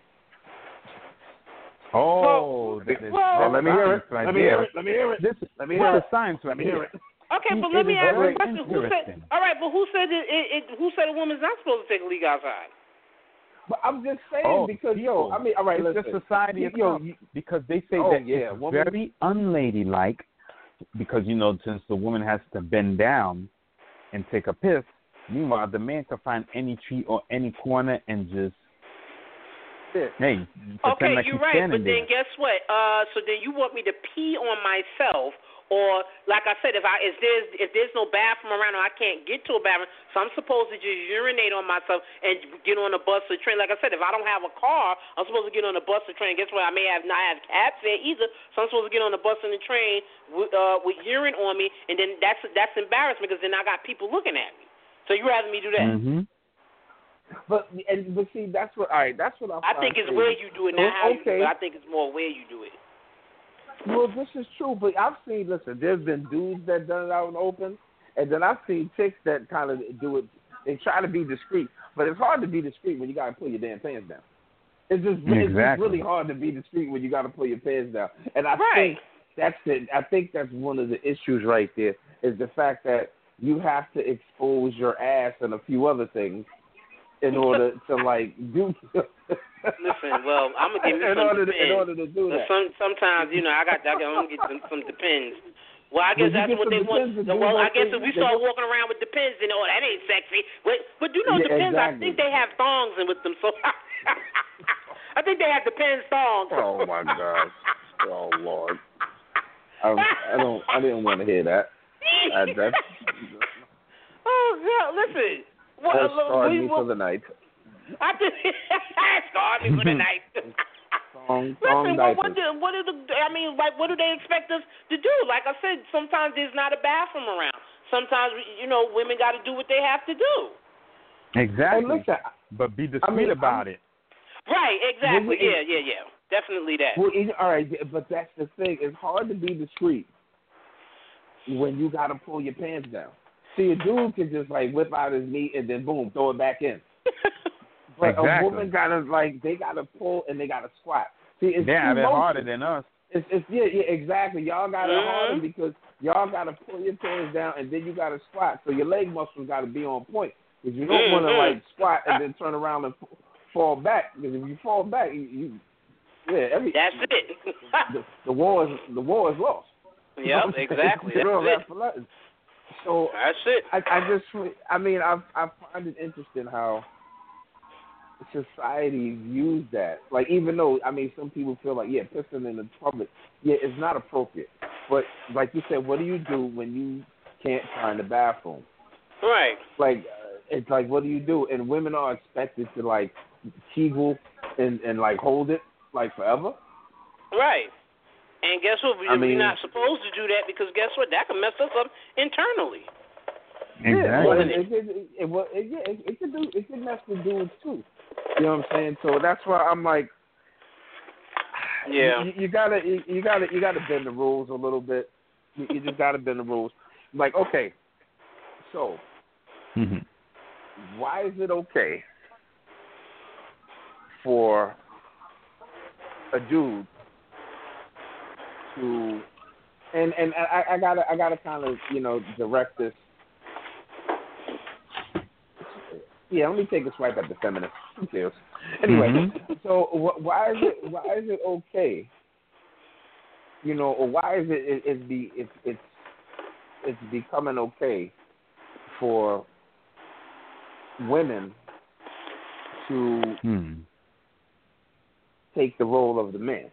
Oh, let me hear it. Let me hear it. Let me hear it. Science. Let me hear it. Okay, but let me ask you a question. Who said who said a woman's not supposed to take a leak outside? But I'm just saying because all right, it's listen. just society because they say that it's very unladylike because since the woman has to bend down and take a piss, meanwhile the man can find any tree or any corner and just. Hey, okay, like you're right, but then guess what? So then you want me to pee on myself, or like I said, if there's no bathroom around, or I can't get to a bathroom, so I'm supposed to just urinate on myself and get on a bus or train. Like I said, if I don't have a car, I'm supposed to get on a bus or train. Guess what? I may have not have cab fare either, so I'm supposed to get on the bus and the train with urine on me, and then that's embarrassment because then I got people looking at me. So you rather me do that? Mm-hmm. But see, that's what I think it's where you do it, not how you do it. I think it's more where you do it. Well, this is true, but I've seen. Listen, there's been dudes that done it out in the open, and then I've seen chicks that kind of do it. They try to be discreet, but it's hard to be discreet when you got to pull your damn pants down. It's just really hard to be discreet when you got to pull your pants down. And I think that's it. I think that's one of the issues right there is the fact that you have to expose your ass and a few other things. In order to do. Listen, well, I'm gonna give you some depends. In order to do that. Sometimes I'm gonna get some depends. Well, I guess that's what they want. Well, I guess if we start walking around with depends, then that ain't sexy. But depends. Exactly. I think they have thongs in with them, so I think they have depends thongs. Oh my gosh! Oh Lord! I didn't want to hear that. Oh God! Listen. Scarred me for the night. Scarred me for the night. Listen, what do they expect us to do? Like I said, sometimes there's not a bathroom around. Sometimes, women got to do what they have to do. Exactly. Hey, listen, but be discreet about it. Right, exactly. Yeah. Definitely that. Well, all right, but that's the thing. It's hard to be discreet when you got to pull your pants down. See, a dude can just whip out his meat and then boom, throw it back in. But a woman they gotta pull and they gotta squat. See, they're harder than us. It's exactly. Y'all got it harder because y'all gotta pull your pants down and then you gotta squat. So your leg muscles gotta be on point because you don't want to squat and then turn around and fall back. Because if you fall back, that's it. the war is lost. Yeah, exactly. That's it. So that's it. I find it interesting how society views that. Even though some people feel pissing in the public, it's not appropriate. But like you said, what do you do when you can't find a bathroom? Right. It's what do you do? And women are expected to kegel and hold it forever. Right. And guess what? We're not supposed to do that because guess what? That can mess us up internally. Exactly. It can mess with dudes too. You know what I'm saying? So that's why I'm you gotta bend the rules a little bit. You just got to bend the rules. Like, okay, so why is it okay for a dude to and I gotta kind of direct this. Yeah, let me take a swipe at the feminists. Who cares? Anyway, so why is it okay? Or why is it's becoming okay for women to take the role of the man?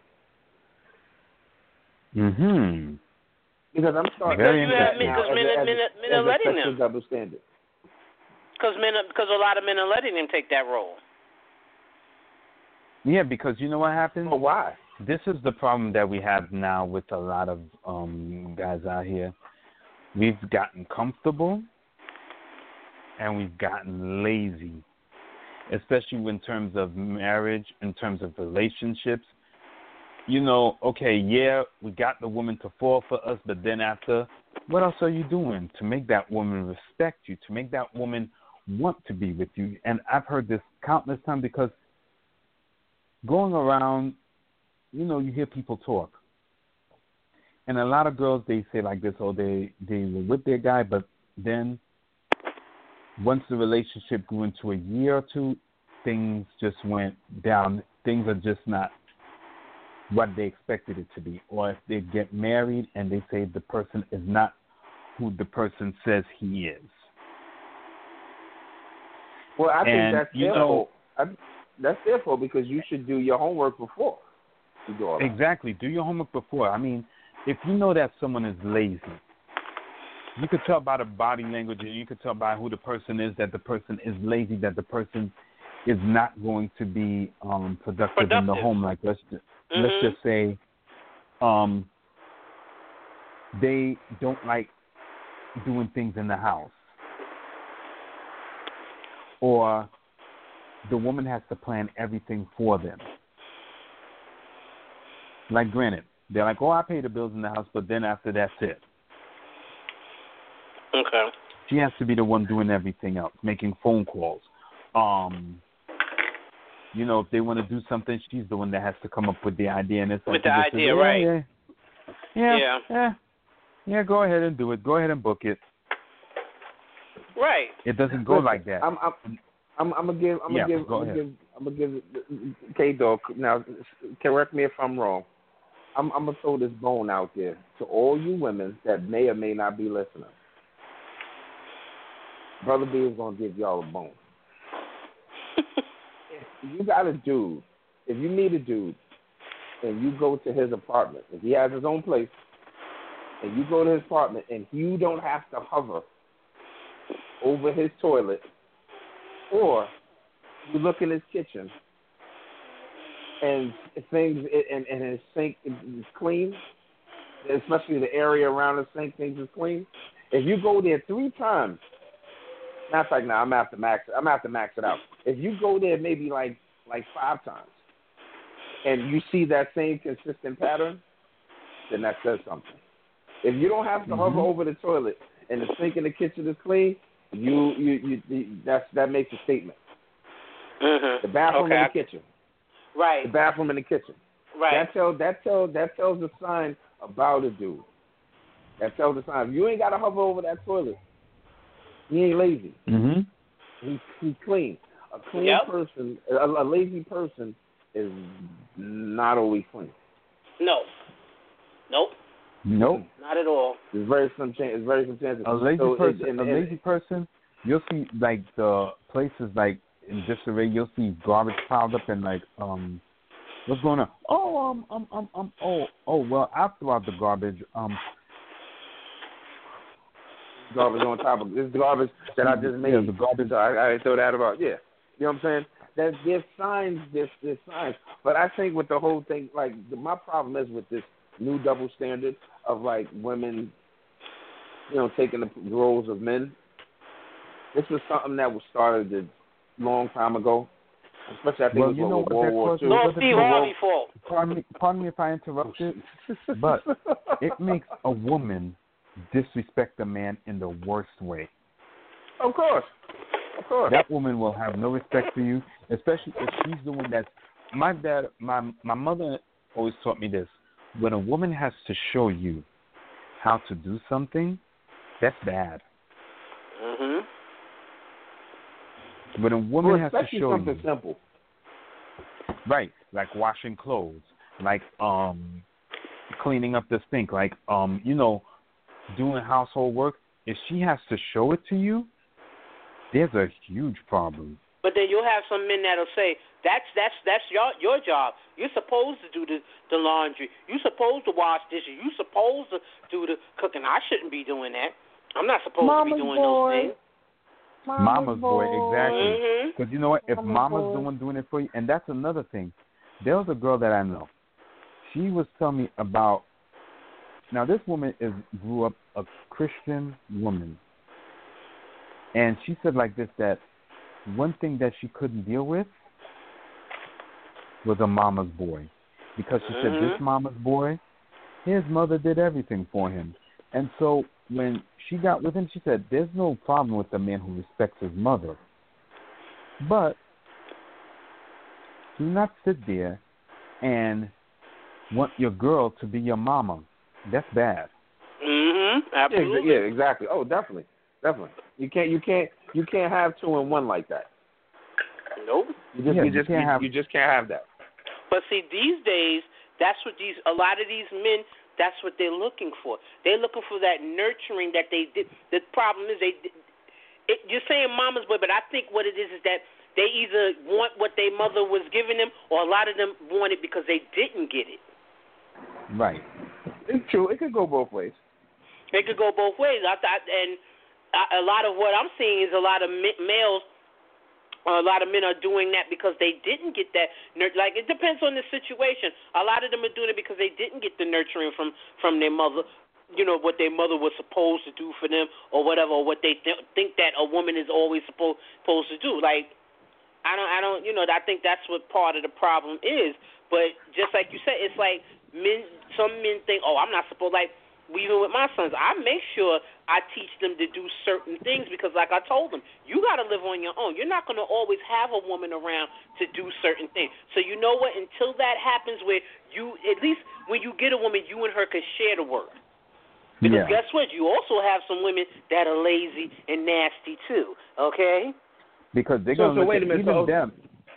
Because I'm starting. Very because interesting. men are letting them. Double standard. Because a lot of men are letting them take that role. Yeah, because you know what happens? Well, why? This is the problem that we have now with a lot of guys out here. We've gotten comfortable and we've gotten lazy, especially in terms of marriage, in terms of relationships. Okay, yeah, we got the woman to fall for us, but then after, what else are you doing to make that woman respect you, to make that woman want to be with you? And I've heard this countless times because going around, you hear people talk. And a lot of girls, they say like this, they were with their guy, but then once the relationship grew into a year or two, things just went down. Things are just not what they expected it to be. Or if they get married and they say the person is not who the person says he is. Well, I think that's their fault. That's their fault because you should do your homework before you do all that. Exactly. Do your homework before. I mean, if you know that someone is lazy, you could tell by the body language and you could tell by who the person is that the person is lazy, that the person is not going to be productive in the home. Like let's just say they don't like doing things in the house. Or the woman has to plan everything for them. Like, granted, they're like, I pay the bills in the house, but then after that's it. Okay. She has to be the one doing everything else, making phone calls. If they want to do something, she's the one that has to come up with the idea. And it's like, with the idea, right? Yeah, go ahead and do it. Go ahead and book it. Right. It doesn't go like that. I'm gonna give K-Dog. Now, correct me if I'm wrong. I'm gonna throw this bone out there to all you women that may or may not be listening. Brother B is gonna give y'all a bone. If you got a dude, if you meet a dude, and you go to his apartment, if he has his own place, and you go to his apartment, and you don't have to hover over his toilet, or you look in his kitchen and things and his sink is clean, especially the area around the sink, things is clean. If you go there 3 times, not like now, I'm gonna have to max it out. If you go there maybe like 5 times, and you see that same consistent pattern, then that says something. If you don't have to hover over the toilet and the sink in the kitchen is clean, that makes a statement. The bathroom in the kitchen. Right. The bathroom in the kitchen. Right. That tells a sign about a dude. That tells a sign. If you ain't got to hover over that toilet, he ain't lazy. He's clean. A clean person, a lazy person is not always clean. No. Nope. Not at all. There's very some chances. A lazy person, you'll see like the places like in disarray. You'll see garbage piled up and like what's going on? Well, I threw out the garbage. Garbage on top of this garbage that I just made. Yeah, the garbage. So I throw that about. Yeah, you know what I'm saying? There's signs. There's signs. But I think with the whole thing, like my problem is with this new double standard of like women, taking the roles of men. This was something that was started a long time ago. Especially I think well, it you was know World what War that II. No, Steve Harvey's fault. Pardon me if I interrupted, but it makes a woman disrespect a man in the worst way. Of course. That woman will have no respect for you, especially if she's the one that's. My mother always taught me this: when a woman has to show you how to do something, that's bad. Mhm. When a woman has to show something you, simple. right, like washing clothes, like cleaning up the sink, like doing household work. If she has to show it to you, there's a huge problem. But then you'll have some men that'll say, that's your job. You're supposed to do the laundry. You're supposed to wash dishes. You're supposed to do the cooking. I shouldn't be doing that. I'm not supposed to be doing those things. Mama's boy, exactly. Because you know what? If mama's the boy. one doing it for you, and that's another thing. There was a girl that I know. She was telling me about. Now this woman grew up a Christian woman, and she said like this, that one thing that she couldn't deal with was a mama's boy, because she said this mama's boy, his mother did everything for him, and so when she got with him, she said there's no problem with a man who respects his mother, but do not sit there and want your girl to be your mama. That's bad. Absolutely. Yeah, exactly. Oh, definitely. You can't have two in one like that. Nope. You just can't have that. But see, these days, that's what a lot of these men, that's what they're looking for. They're looking for that nurturing that they did. The problem is you're saying mama's boy, but I think what it is that they either want what their mother was giving them, or a lot of them want it because they didn't get it. Right. It's true. It could go both ways. It could go both ways. And a lot of what I'm seeing is a lot of males, a lot of men are doing that because they didn't get that. Like, it depends on the situation. A lot of them are doing it because they didn't get the nurturing from their mother. You know, what their mother was supposed to do for them, or whatever, or what they think that a woman is always supposed to do. Like, I don't. You know, I think that's what part of the problem is. But just like you said, it's like some men think, oh, I'm not supposed, like, even with my sons, I make sure I teach them to do certain things because, like I told them, you got to live on your own. You're not going to always have a woman around to do certain things. So you know what? Until that happens where you, at least when you get a woman, you and her can share the work. Because guess what? You also have some women that are lazy and nasty too, okay? Because they're going to look at even them.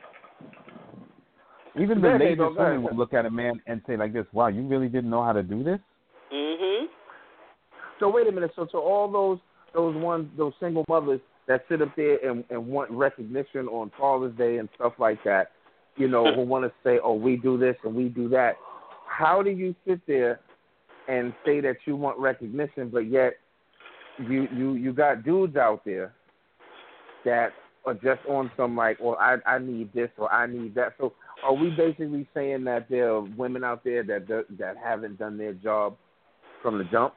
Even the laziest women will look at a man and say like this, wow, you really didn't know how to do this? Mm-hmm. So wait a minute. So all those single mothers that sit up there and want recognition on Father's Day and stuff like that, you know, who want to say, oh, we do this and we do that. How do you sit there and say that you want recognition, but yet you got dudes out there that are just on some like, well, I need this or I need that. So are we basically saying that there are women out there that haven't done their job from the jump?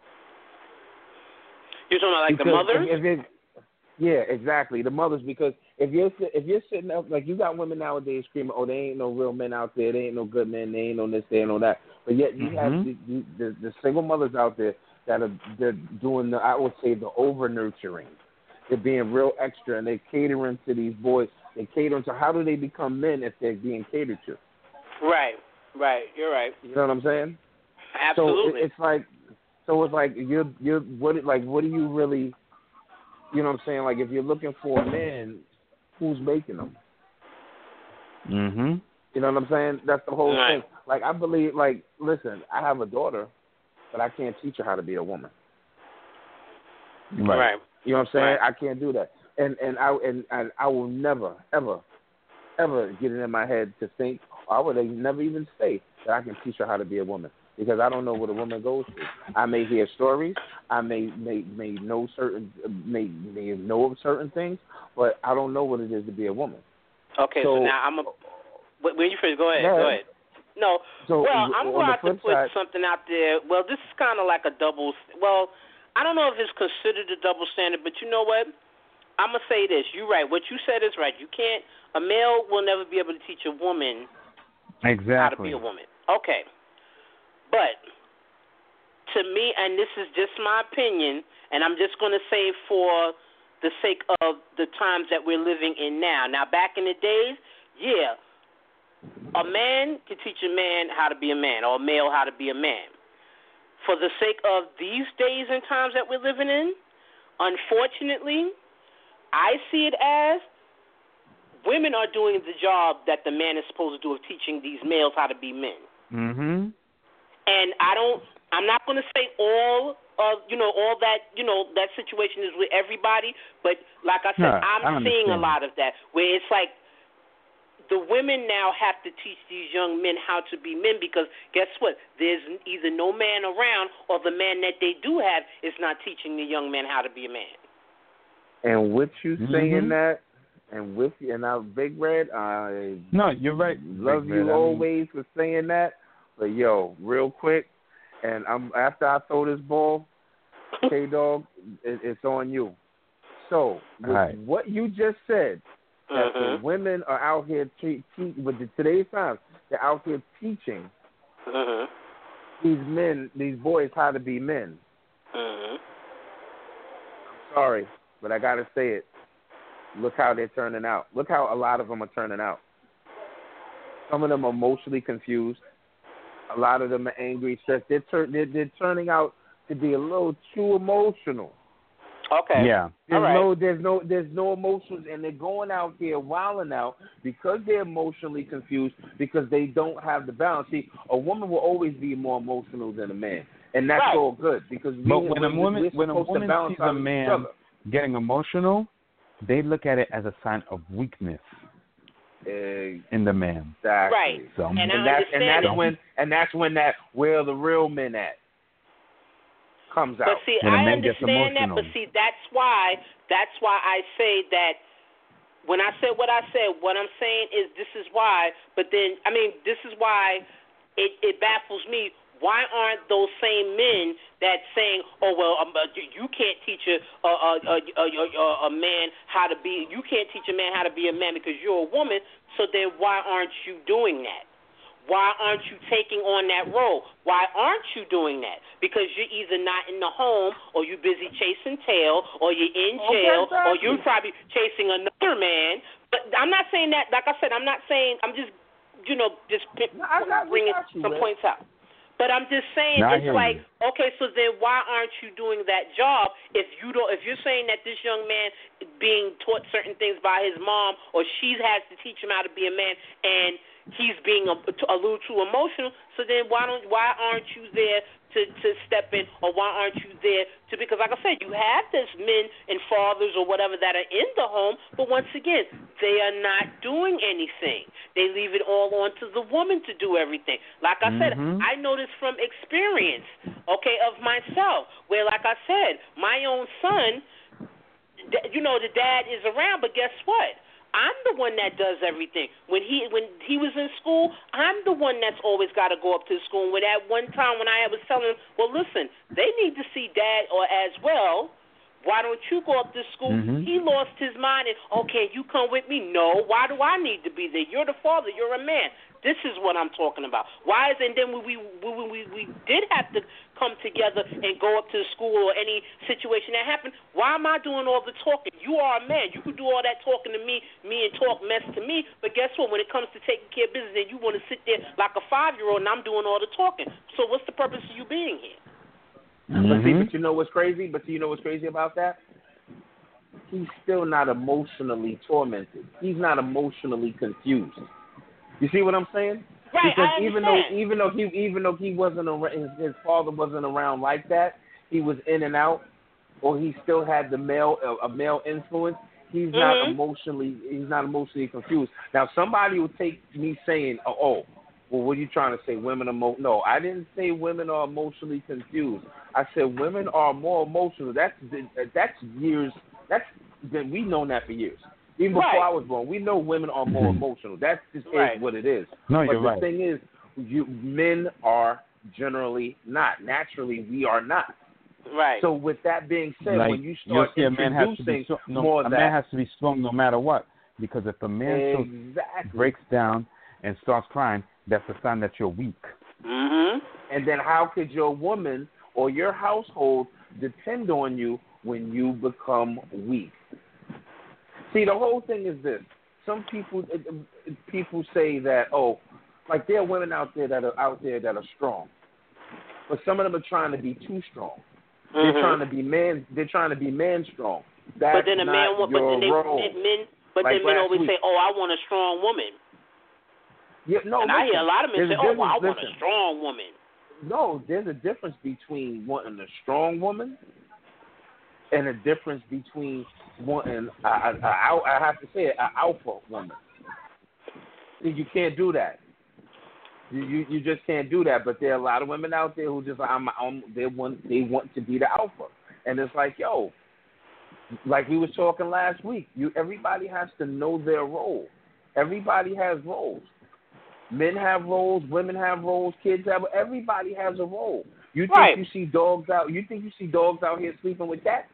You're talking about like the mothers? Yeah, exactly, the mothers. Because if you're sitting up, like, you got women nowadays screaming, "Oh, there ain't no real men out there. There ain't no good men. There ain't no this. There ain't no that." But yet you have the single mothers out there they're doing I would say the over nurturing. They're being real extra and they're catering to these boys. They're catering to, how do they become men if they're being catered to? Right. You're right. You know what I'm saying? Absolutely. So it's like you're what do you really, you know what I'm saying? Like, if you're looking for men, who's making them? Mhm. You know what I'm saying? That's the whole thing. Like, I believe, like, listen, I have a daughter, but I can't teach her how to be a woman. Right. You know what I'm saying? Right. I can't do that. And I will never, ever, ever get it in my head to think, I would never even say that I can teach her how to be a woman, because I don't know what a woman goes through. I may hear stories, I may know may know of certain things, but I don't know what it is to be a woman. Okay, so now when you first go ahead. No, I'm going to have to put something out there. Well, this is kind of like a double. Well, I don't know if it's considered a double standard, but you know what? I'm gonna say this. You're right. What you said is right. You can't. A male will never be able to teach a woman how to be a woman. Okay. But to me, and this is just my opinion, and I'm just gonna say for the sake of the times that we're living in now. Now, back in the days, yeah, a man can teach a man how to be a man, or a male how to be a man. For the sake of these days and times that we're living in, unfortunately, I see it as women are doing the job that the man is supposed to do of teaching these males how to be men. Mm-hmm. And I'm not going to say all that situation is with everybody, but like I said, I'm seeing a lot of that where it's like the women now have to teach these young men how to be men because guess what? There's either no man around or the man that they do have is not teaching the young man how to be a man. And with you saying that, and now Big Red, no, you're right. Love you always for saying that. But yo, real quick, and after I throw this ball, K-Dog, it's on you. So with what you just said, that the women are out here with today's times, they're out here teaching these boys how to be men. I'm sorry, but I gotta say it. Look how they're turning out. Look how a lot of them are turning out. Some of them are emotionally confused. A lot of them are angry, stressed. They're turning out to be a little too emotional. Okay. Yeah. There's no emotions, and they're going out there wilding out because they're emotionally confused because they don't have the balance. See, a woman will always be more emotional than a man, and that's all good because when a woman sees a man getting emotional, they look at it as a sign of weakness in the man. Exactly. Right. So, and that's when that where the real men at comes out. But see, I understand that. But see, that's why I say that. When I said what I said, what I'm saying is this is why. But then, I mean, this is why it baffles me. Why aren't those same men that saying, "Oh well, you can't teach a man how to be. You can't teach a man how to be a man because you're a woman." So then, why aren't you doing that? Why aren't you taking on that role? Why aren't you doing that? Because you're either not in the home, or you're busy chasing tail, or you're in jail, or you're probably chasing another man. But I'm not saying that. Like I said, I'm not saying. I'm just, bringing some points out. But I'm just saying, it's like, okay, so then why aren't you doing that job if you're saying that this young man being taught certain things by his mom, or she has to teach him how to be a man, and he's being a little too emotional, so then why aren't you there to step in, or why aren't you there to, because like I said, you have this men and fathers or whatever that are in the home, but once again, they are not doing anything. They leave it all on to the woman to do everything. Like I said, I know this from experience, okay, of myself, where like I said, my own son, the dad is around, but guess what? I'm the one that does everything. When he was in school, I'm the one that's always got to go up to the school. And when at one time when I was telling him, well, listen, they need to see Dad or as well. Why don't you go up to school? He lost his mind and, okay, you come with me? No, why do I need to be there? You're the father. You're a man. This is what I'm talking about. And then when we did have to come together and go up to the school or any situation that happened, why am I doing all the talking? You are a man. You can do all that talking to me and talk mess to me, but guess what? When it comes to taking care of business, then you want to sit there like a 5-year-old and I'm doing all the talking. So what's the purpose of you being here? But you know what's crazy? About that? He's still not emotionally tormented. He's not emotionally confused. You see what I'm saying? Right. Because I even though he wasn't around, his father wasn't around like that, he was in and out, or he still had a male influence. He's not emotionally confused. Now somebody will take me saying, well, what are you trying to say? Women are no, I didn't say women are emotionally confused. I said women are more emotional. That's years. We've known that for years. Even before I was born, we know women are more emotional. That's just is what it is. No, but you're right. The thing is, men are generally not. Naturally, we are not. Right. So with that being said, like, when you start introducing more of that, a man has to be strong no matter what. Because if a man breaks down and starts crying, that's a sign that you're weak. Mhm. And then how could your woman or your household depend on you when you become weak? See, the whole thing is this. Some people say that, like there are women out there that are strong, but some of them are trying to be too strong. They're trying to be man strong. That's but then a man, not your role. Men always say, "Oh, I want a strong woman." Yeah, no. And listen, I hear a lot of men say, "Oh, well, I want listen. a strong woman." No, there's a difference between wanting a strong woman and a difference between wanting, I have to say it, an alpha woman. You can't do that. You just can't do that. But there are a lot of women out there who just they want to be the alpha, and it's like, yo, like we was talking last week. Everybody has to know their role. Everybody has roles. Men have roles, women have roles, kids have. Everybody has a role. You think you see dogs out? You think you see dogs out here sleeping with cats?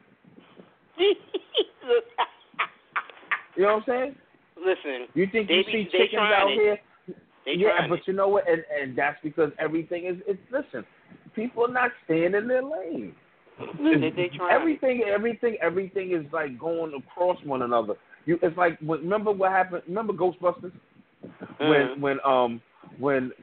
You know what I'm saying? Listen. You think you see chickens out here? Yeah, but you know what? And that's because everything is. Listen, people are not staying in their lane. Everything is like going across one another. It's like remember what happened? Remember Ghostbusters? When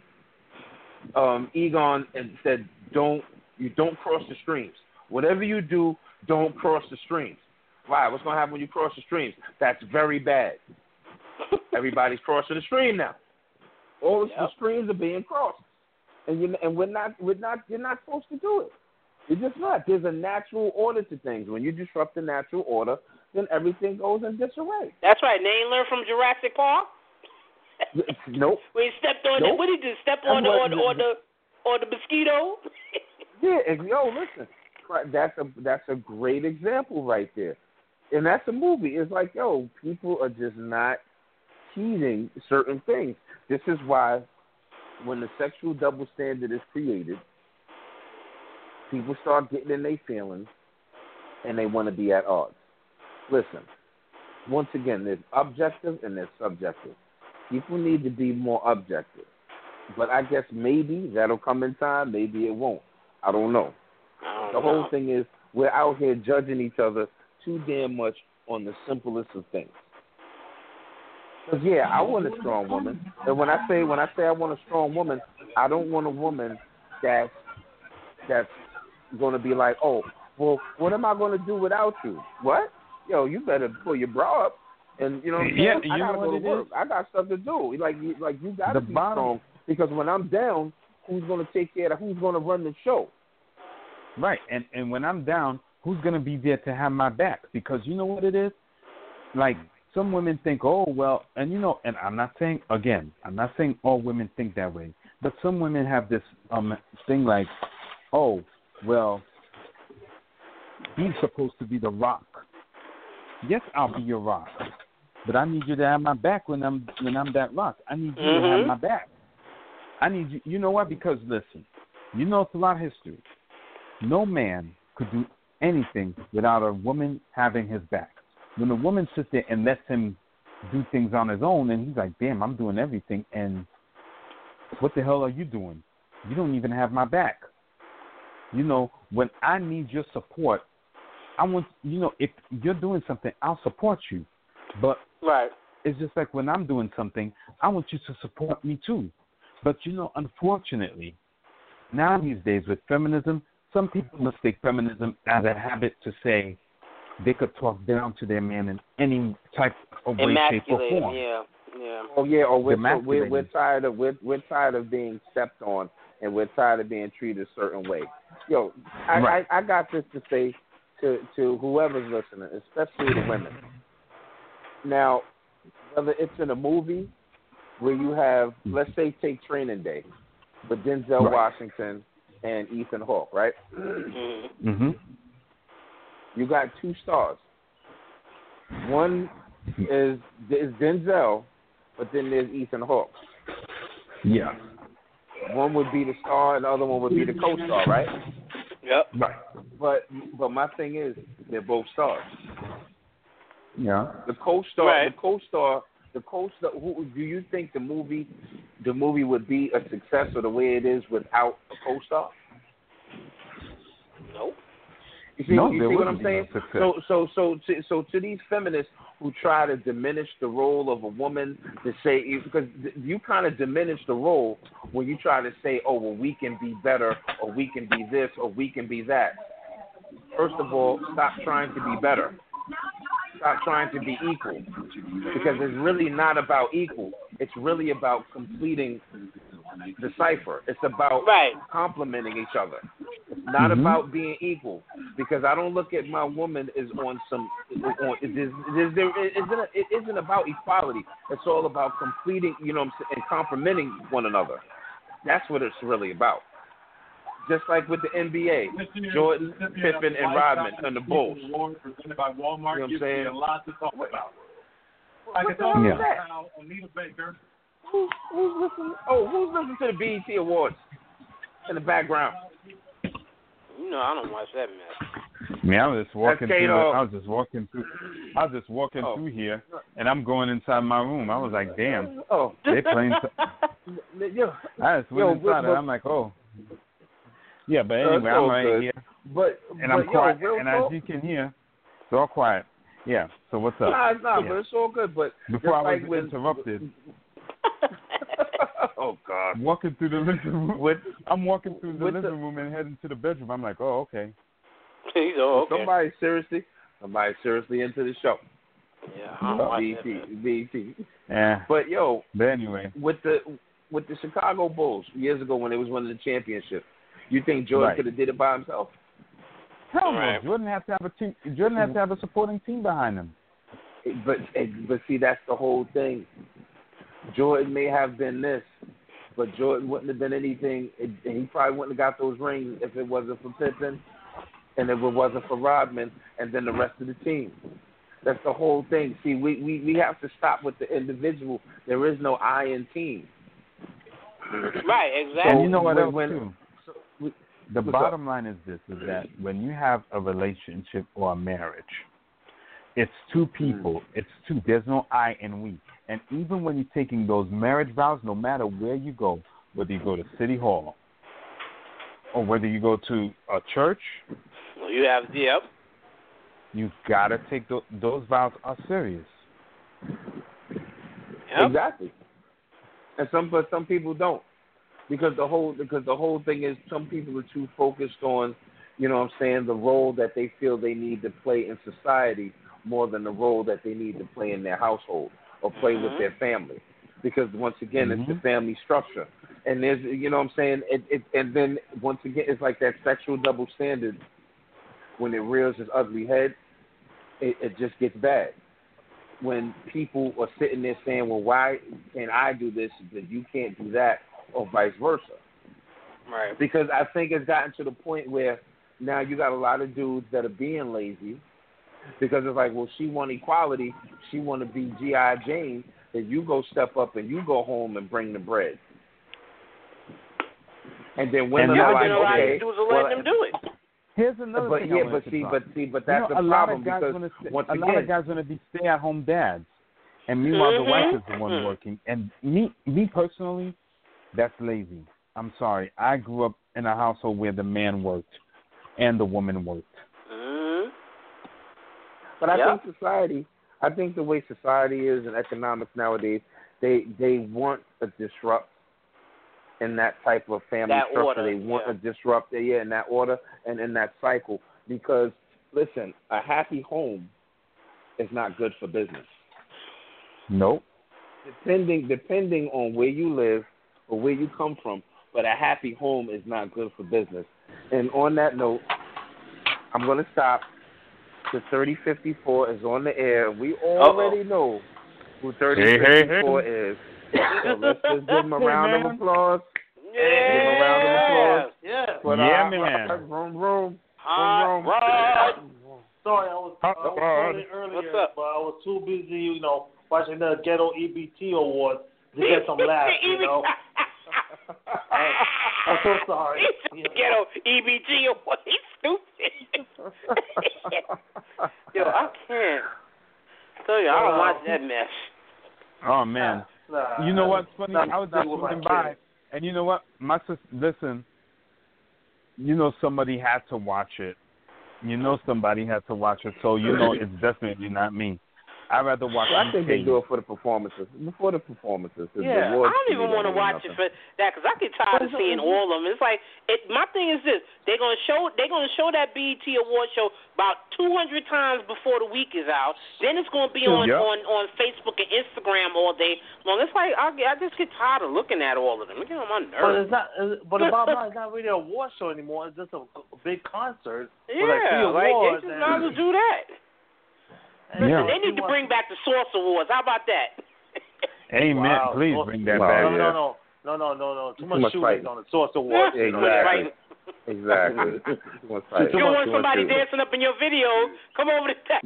Egon said, you don't cross the streams. Whatever you do, don't cross the streams. Why? What's going to happen when you cross the streams? That's very bad. Everybody's crossing the stream now. All the streams are being crossed, and you're not supposed to do it. You're just not. There's a natural order to things. When you disrupt the natural order, then everything goes in disarray. That's right. They ain't learned from Jurassic Park. Nope. When he stepped on it, what did he do? Step on the mosquito? Yeah, listen, that's a great example right there, and that's a movie. It's like, people are just not heeding certain things. This is why when the sexual double standard is created, people start getting in their feelings, and they want to be at odds. Listen, once again, there's objective and there's subjective. People need to be more objective. But I guess maybe that'll come in time. Maybe it won't. I don't know. The whole thing is we're out here judging each other too damn much on the simplest of things. Because, I want a strong woman. And when I say I want a strong woman, I don't want a woman that's going to be like, oh, well, what am I going to do without you? What? Yo, you better pull your bra up. And you know what I'm saying? I gotta go to work. I got stuff to do. Like you gotta be strong, because when I'm down, who's gonna take care of? Who's gonna run the show? Right. And when I'm down, who's gonna be there to have my back? Because you know what it is? Like some women think, oh well, and and I'm not saying all women think that way, but some women have this thing like, oh well, he's supposed to be the rock. Yes, I'll be your rock. But I need you to have my back when I'm that rock. I need you to have my back. I need you. You know what? Because listen, throughout history, no man could do anything without a woman having his back. When a woman sits there and lets him do things on his own, and he's like, "Damn, I'm doing everything," and what the hell are you doing? You don't even have my back. When I need your support, I want if you're doing something, I'll support you. But it's just like when I'm doing something, I want you to support me too. But unfortunately, now these days with feminism, some people mistake feminism as a habit to say they could talk down to their man in any type of way, shape, or form. Yeah. Oh yeah, or we're tired of being stepped on, and we're tired of being treated a certain way. Yo, I got this to say to whoever's listening, especially the women. Now, whether it's in a movie where you have, let's say, take Training Day with Denzel Washington and Ethan Hawke, right? Mm-hmm. You got two stars. One is Denzel, but then there's Ethan Hawke. Yeah. One would be the star, and the other one would be the co-star, right? Yep. Right. But my thing is, they're both stars. Yeah. The co-star. Right. The co-star. Who do you think the movie would be a success or the way it is without a co-star? Nope. You see what I'm saying? So to these feminists who try to diminish the role of a woman, to say, because you kind of diminish the role when you try to say, oh, well, we can be better, or we can be this, or we can be that. First of all, stop trying to be better. Stop trying to be equal, because it's really not about equal. It's really about completing the cipher. It's about complementing each other. It's not about being equal, because I don't look at my woman as on some. It isn't about equality. It's all about completing, and complementing one another. That's what it's really about. Just like with the NBA, Jordan, Pippen, and Rodman, and the Bulls. You know what I'm saying? A lot to talk about. I can talk about how Anita Baker. Who's listening? Oh, who's listening to the BET Awards in the background? I don't watch that mess. Man, I was just walking through here, and I'm going inside my room. I was like, damn. Oh, they playing. I just went inside, and I'm like, oh. Yeah, but anyway, I'm right here. But I'm quiet, and as you can hear, it's all quiet. Yeah. So what's up? But it's all good. But before I was interrupted. Oh God! I'm walking through the living room. I'm walking through the living room and heading to the bedroom. I'm like, oh, okay. Okay. Somebody seriously into the show. Yeah, I don't watch BET. Yeah. But anyway, with the Chicago Bulls years ago when they was winning the championship, you think Jordan could have did it by himself? Hell no. Jordan has to have a team. Jordan has to have a supporting team behind him. But see, that's the whole thing. Jordan may have been this, but Jordan wouldn't have been anything. He probably wouldn't have got those rings if it wasn't for Pippen, and if it wasn't for Rodman, and then the rest of the team. That's the whole thing. See, we have to stop with the individual. There is no I in team. Right, exactly. And you know what else too? The bottom line is this: is that when you have a relationship or a marriage, it's two people. It's two. There's no I and we. And even when you're taking those marriage vows, no matter where you go, whether you go to City Hall or whether you go to a church, you've got to take those vows are serious. Yep. Exactly. And some people don't, because the whole thing is some people are too focused on, the role that they feel they need to play in society more than the role that they need to play in their household or play with their family, because once again it's the family structure, and there's and then once again it's like that sexual double standard. When it rears its ugly head, it just gets bad. When people are sitting there saying, well, why can I do this but you can't do that, or vice versa? Right. Because I think it's gotten to the point where now you got a lot of dudes that are being lazy, because it's like, well, she want equality. She want to be G.I. Jane. That you go step up and you go home and bring the bread. And then women are like, okay, letting them do it. Here's another thing. But that's the problem, because once again, a lot of guys want to be stay-at-home dads, and meanwhile the wife is the one working. And me personally, that's lazy. I'm sorry. I grew up in a household where the man worked and the woman worked. But I think the way society is and economics nowadays, they want to disrupt in that type of family structure. Order, they want to disrupt in that order and in that cycle. Because, listen, a happy home is not good for business. Nope. Depending on where you live or where you come from, but a happy home is not good for business. And on that note, I'm going to stop. The 3054 is on the air. We already know who 3054 is. So let's just give him a round of applause. Yeah. Give him a round of applause. Yeah. But, man. Vroom. Sorry, I was calling earlier, What's up? but I was too busy, watching the Ghetto EBT Awards to get some laughs, I'm so sorry. Ghetto EBG away. Stupid. Yo, I can't. Tell you, I don't watch that mess. Oh man. You know what's funny? I was just looking by, and you know what? My sister, listen. You know somebody had to watch it. So you know it's definitely not me. I'd rather watch. I think they do it for the performances. Before the performances. Yeah, I don't even want to watch it for that because I get tired of seeing all of them. It's like my thing is this: they're gonna show that BET Award show about 200 times before the week is out. Then it's gonna be on Facebook and Instagram all day long. It's like I just get tired of looking at all of them. It gets on my nerves. But it's not. But the bottom line, it's not really an award show anymore. It's just a big concert. Yeah, with they just not to do that. Yeah. They need to bring back the Source Awards. How about that? Amen. Wow. Please bring that back. No. Too much shooting on the Source Awards. Exactly. You don't want somebody dancing up in your video. Come over to that.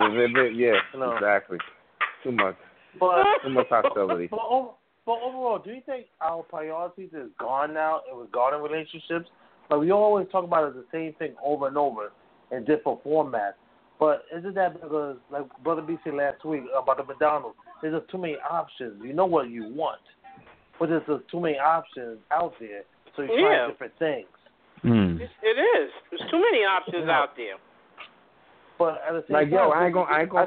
Exactly. Too much hostility. But overall, do you think our priorities is gone now regarding relationships? Like we always talk about the same thing over and over in different formats. But isn't that because, like Brother B said last week about the McDonald's, there's just too many options. You know what you want, but there's just too many options out there, so you try different things. Mm. It is. There's too many options out there. But at the same time, I ain't gonna.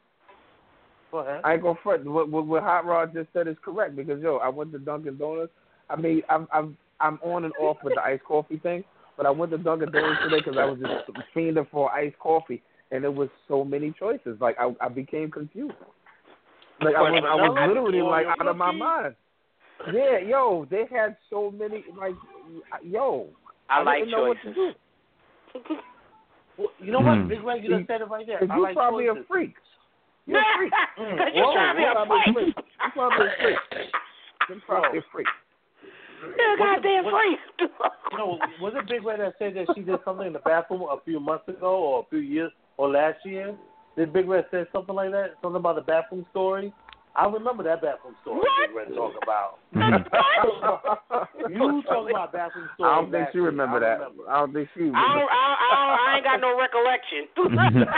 Go ahead. I ain't gonna front. What Hot Rod just said is correct because I went to Dunkin' Donuts. I mean, I'm on and off with the iced coffee thing, but I went to Dunkin' Donuts today because I was just fiending for iced coffee. And there was so many choices. Like I became confused. Like I was literally like out of my mind. Yeah, they had so many. Like, I like didn't know choices. What to do. Well, you know what, Big Red, you just said it right there. You're probably choices. A freak. You're a freak. Because you're trying to be a freak. You're probably a freak. You're probably a freak. You're a goddamn freak. Was it Big Red that said that she did something in the bathroom a few months ago or a few years or last year? Did Big Red say something like that? Something about the bathroom story? I remember that bathroom story Big Red talking about. You talking about bathroom story. I don't think she remember that. I don't think she remember. I ain't got no recollection.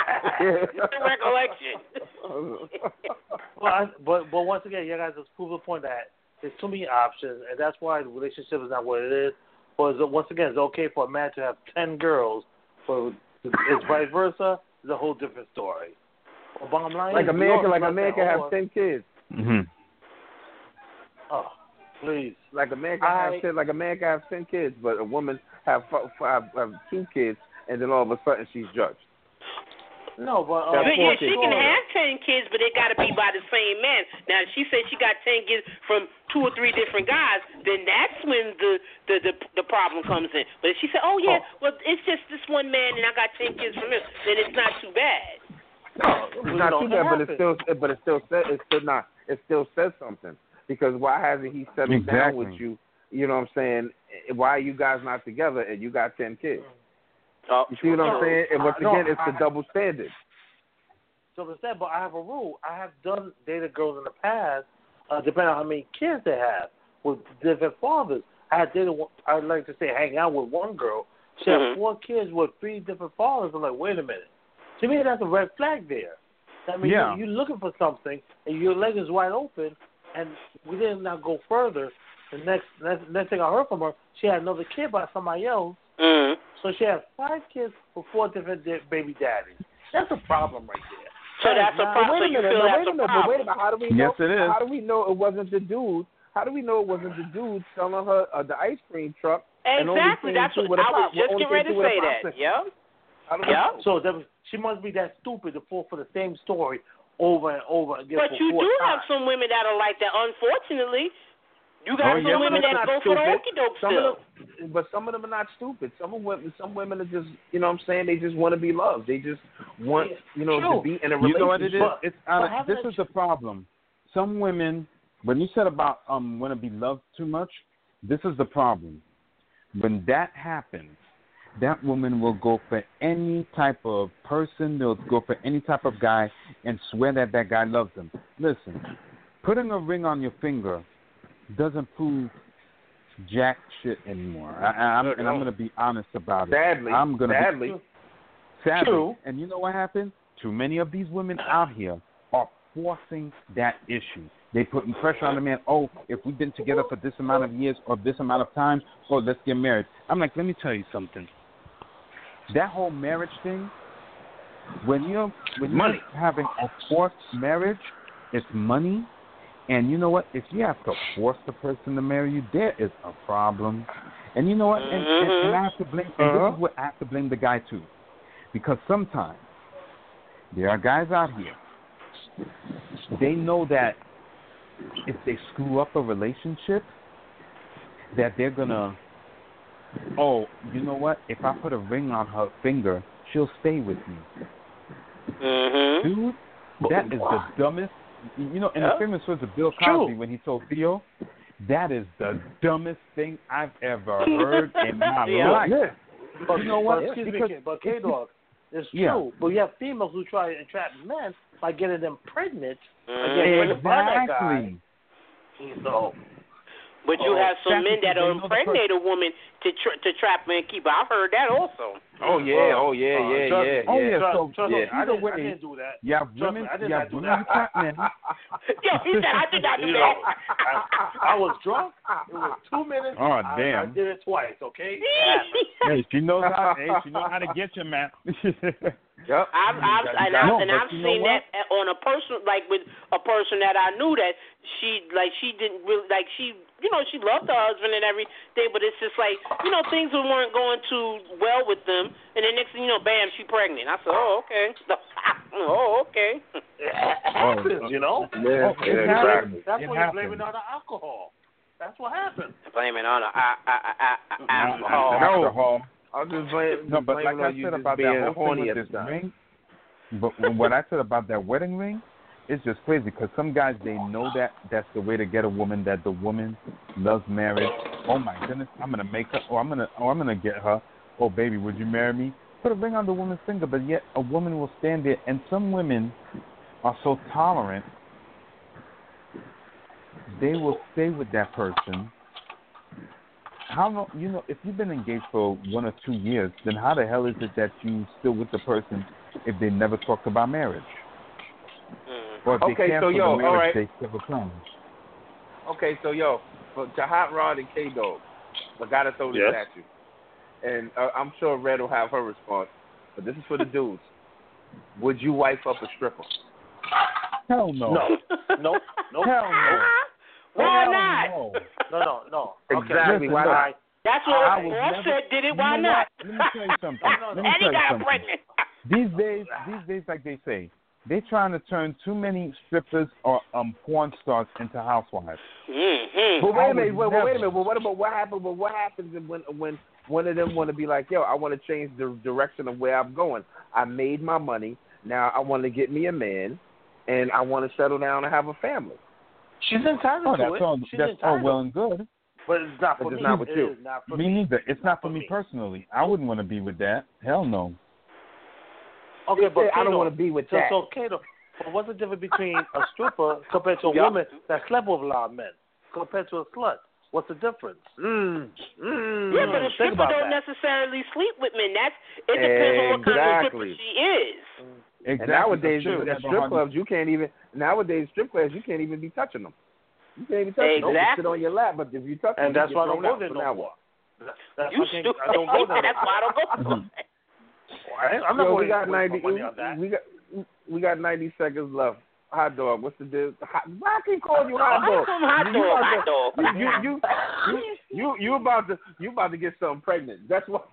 But once again, you guys just prove the point that there's too many options, and that's why the relationship is not what it is. But once again, it's okay for a man to have 10 girls, but it's vice versa. It's a whole different story. Well, bottom line, like a man can have 10 kids. Mm-hmm. Oh, please. Like a man can have 10 kids, but a woman have 2 kids, and then all of a sudden she's judged. No, but she can have 10 kids, but they got to be by the same man. Now, if she said she got 10 kids from 2 or 3 different guys, then that's when the problem comes in. But if she said, well, it's just this one man, and I got 10 kids from him, then it's not too bad. No, it's not too bad, but it still says something. Because why hasn't he settled down with you? You know what I'm saying? Why are you guys not together and you got 10 kids? You see what I'm saying? And once again, it's the double standard. So instead, but I have a rule. I have dated girls in the past, depending on how many kids they have, with different fathers. I'd like to say, hang out with one girl. She had 4 kids with 3 different fathers. I'm like, wait a minute. To me, that's a red flag there. I mean, you're looking for something, and your leg is wide open, and we did not go further. The next thing I heard from her, she had another kid by somebody else. Mm-hmm. So she has 5 kids with 4 different baby daddies. That's a problem right there. So that's a problem. Wait a minute. But wait a minute. How do we know? Yes, it is. How do we know it wasn't the dude? How do we know it wasn't the dude selling her the ice cream truck? Exactly. That's what I was just getting ready to say. That. Yeah. So she must be that stupid to fall for the same story over and over again. But you do have some women that are like that. Unfortunately, you got some women that go for the okie doke still. But some of them are not stupid. Some women are just, you know what I'm saying, they just want to be loved. They just want, to be in a relationship. You know what it is? This is the problem. Some women, when you said about want to be loved too much, this is the problem. When that happens, that woman will go for any type of person, they'll go for any type of guy and swear that guy loves them. Listen, putting a ring on your finger doesn't prove jack shit anymore. I'm going to be honest about it. Sadly. Sadly. And you know what happened? Too many of these women out here are forcing that issue. They putting pressure on the man. Oh, if we've been together for this amount of years or this amount of time, oh, let's get married. I'm like, let me tell you something. That whole marriage thing, when you're having a forced marriage, it's money. And you know what? If you have to force the person to marry you, there is a problem. And you know what? And I have to blame. And this is what I have to blame the guy too, because sometimes there are guys out here. They know that if they screw up a relationship, that they're gonna. Oh, you know what? If I put a ring on her finger, she'll stay with me. Dude, that is the dumbest. You know, in the famous words of Bill Cosby when he told Theo, that is the dumbest thing I've ever heard in my life. But, you know what? But K-Dog, it's true. But you have females who try to entrap men by getting them pregnant. Exactly. But you have some men that will impregnate a woman to trap her and keep her. I've heard that also. Oh yeah. So I didn't do that. You have women. You have women who trap men. Yo, he said I did not do that. I was drunk. It was 2 minutes. Oh damn! I did it twice. Okay. Hey, she knows how. She knows how to get you, man. Yep. I've seen that on a person, like with a person that I knew that she didn't really like she loved her husband and everything, but it's just like things weren't going too well with them, and then next thing you know, bam, she pregnant. I said, oh okay, It happens, Yeah, exactly. That's when you blame it on the alcohol. That's what happened. Blame it on the alcohol. I'll just blame. No, but like I said about that whole thing with this ring. But what I said about that wedding ring, it's just crazy because some guys, they know that that's the way to get a woman, that the woman loves marriage. Oh my goodness, I'm gonna make her, or I'm gonna get her. Oh baby, would you marry me? Put a ring on the woman's finger, but yet a woman will stand there, and some women are so tolerant, they will stay with that person. How long? If you've been engaged for 1 or 2 years, then how the hell is it that you still with the person if they never talked about marriage? Or if they cancel the marriage, they still have plans. Okay, so to Hot Rod and K-Dog, I gotta throw this at you, and I'm sure Red will have her response, but this is for the dudes. Would you wife up a stripper? Hell no. No. Hell no. Why not? No. Exactly. Okay. Why not? That's what Offset did it. Why not? Let me tell you something. And he got pregnant. These days, like they say, they're trying to turn too many strippers or porn stars into housewives. But wait a minute. Well, what happens when one of them want to be like, yo, I want to change the direction of where I'm going. I made my money. Now I want to get me a man, and I want to settle down and have a family. She's entitled to it. That's all well and good. But it's not for me. Not with you. Me neither. It's not for me personally. I wouldn't want to be with that. Hell no. Okay, but I don't want to be with that. So, Kato, but what's the difference between a stripper compared to a woman that slept with a lot of men compared to a slut? What's the difference? Yeah, but a stripper don't necessarily sleep with men. It depends on what kind of stripper she is. Exactly. And nowadays, strip clubs, you can't even be touching them. You can't even touch them. Don't sit on your lap, but if you touch them, and that's why I don't go there no more. You stupid. I don't go there. That's why I don't go there. I'm not going to waste my money on that. We got 90 seconds left. Hot Dog, what's the deal? Why I keep calling you Hot Dog? Hot Dog. You about to get something pregnant. That's why.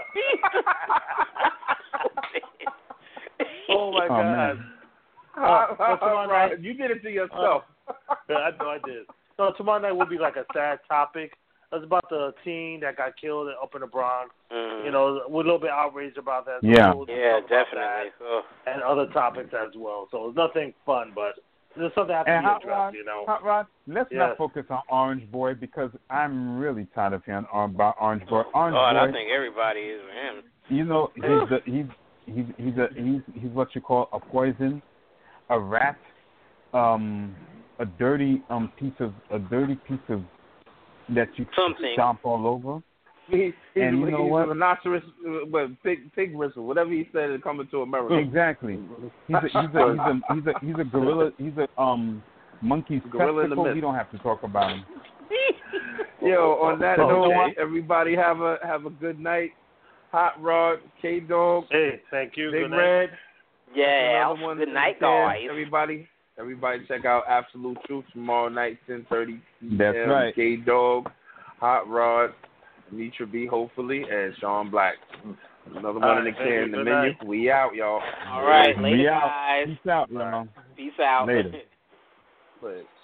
Oh my God! Right. You did it to yourself. I know I did. So tomorrow night will be like a sad topic. It's about the teen that got killed up in the Bronx. We're a little bit outraged about that. So yeah, definitely. And other topics as well. So it's nothing fun, but there's something that has to be addressed, Hot Rod, let's not focus on Orange Boy because I'm really tired of hearing about Orange Boy. Boy, I think everybody is with him. He's what you call a poison, a rat, a dirty piece of that you Something. stomp all over. He's and you know what? A rhinoceros, pig whistle, whatever he said is coming to America. Exactly. He's a gorilla. He's a monkey's gorilla in the testicle. midst. We don't have to talk about him. Yo, on that note, everybody have a good night. Hot Rod, K-Dog. Hey, thank you. Big good Red. Yeah, good night, guys. Everybody check out Absolute Truth tomorrow night, 10:30 p.m. That's right. K-Dog, Hot Rod, Mitra B, hopefully, and Sean Black. Another one in the can in the menu. Night. We out, y'all. All right, later, We out. guys. Peace out, y'all. Peace out. Later. But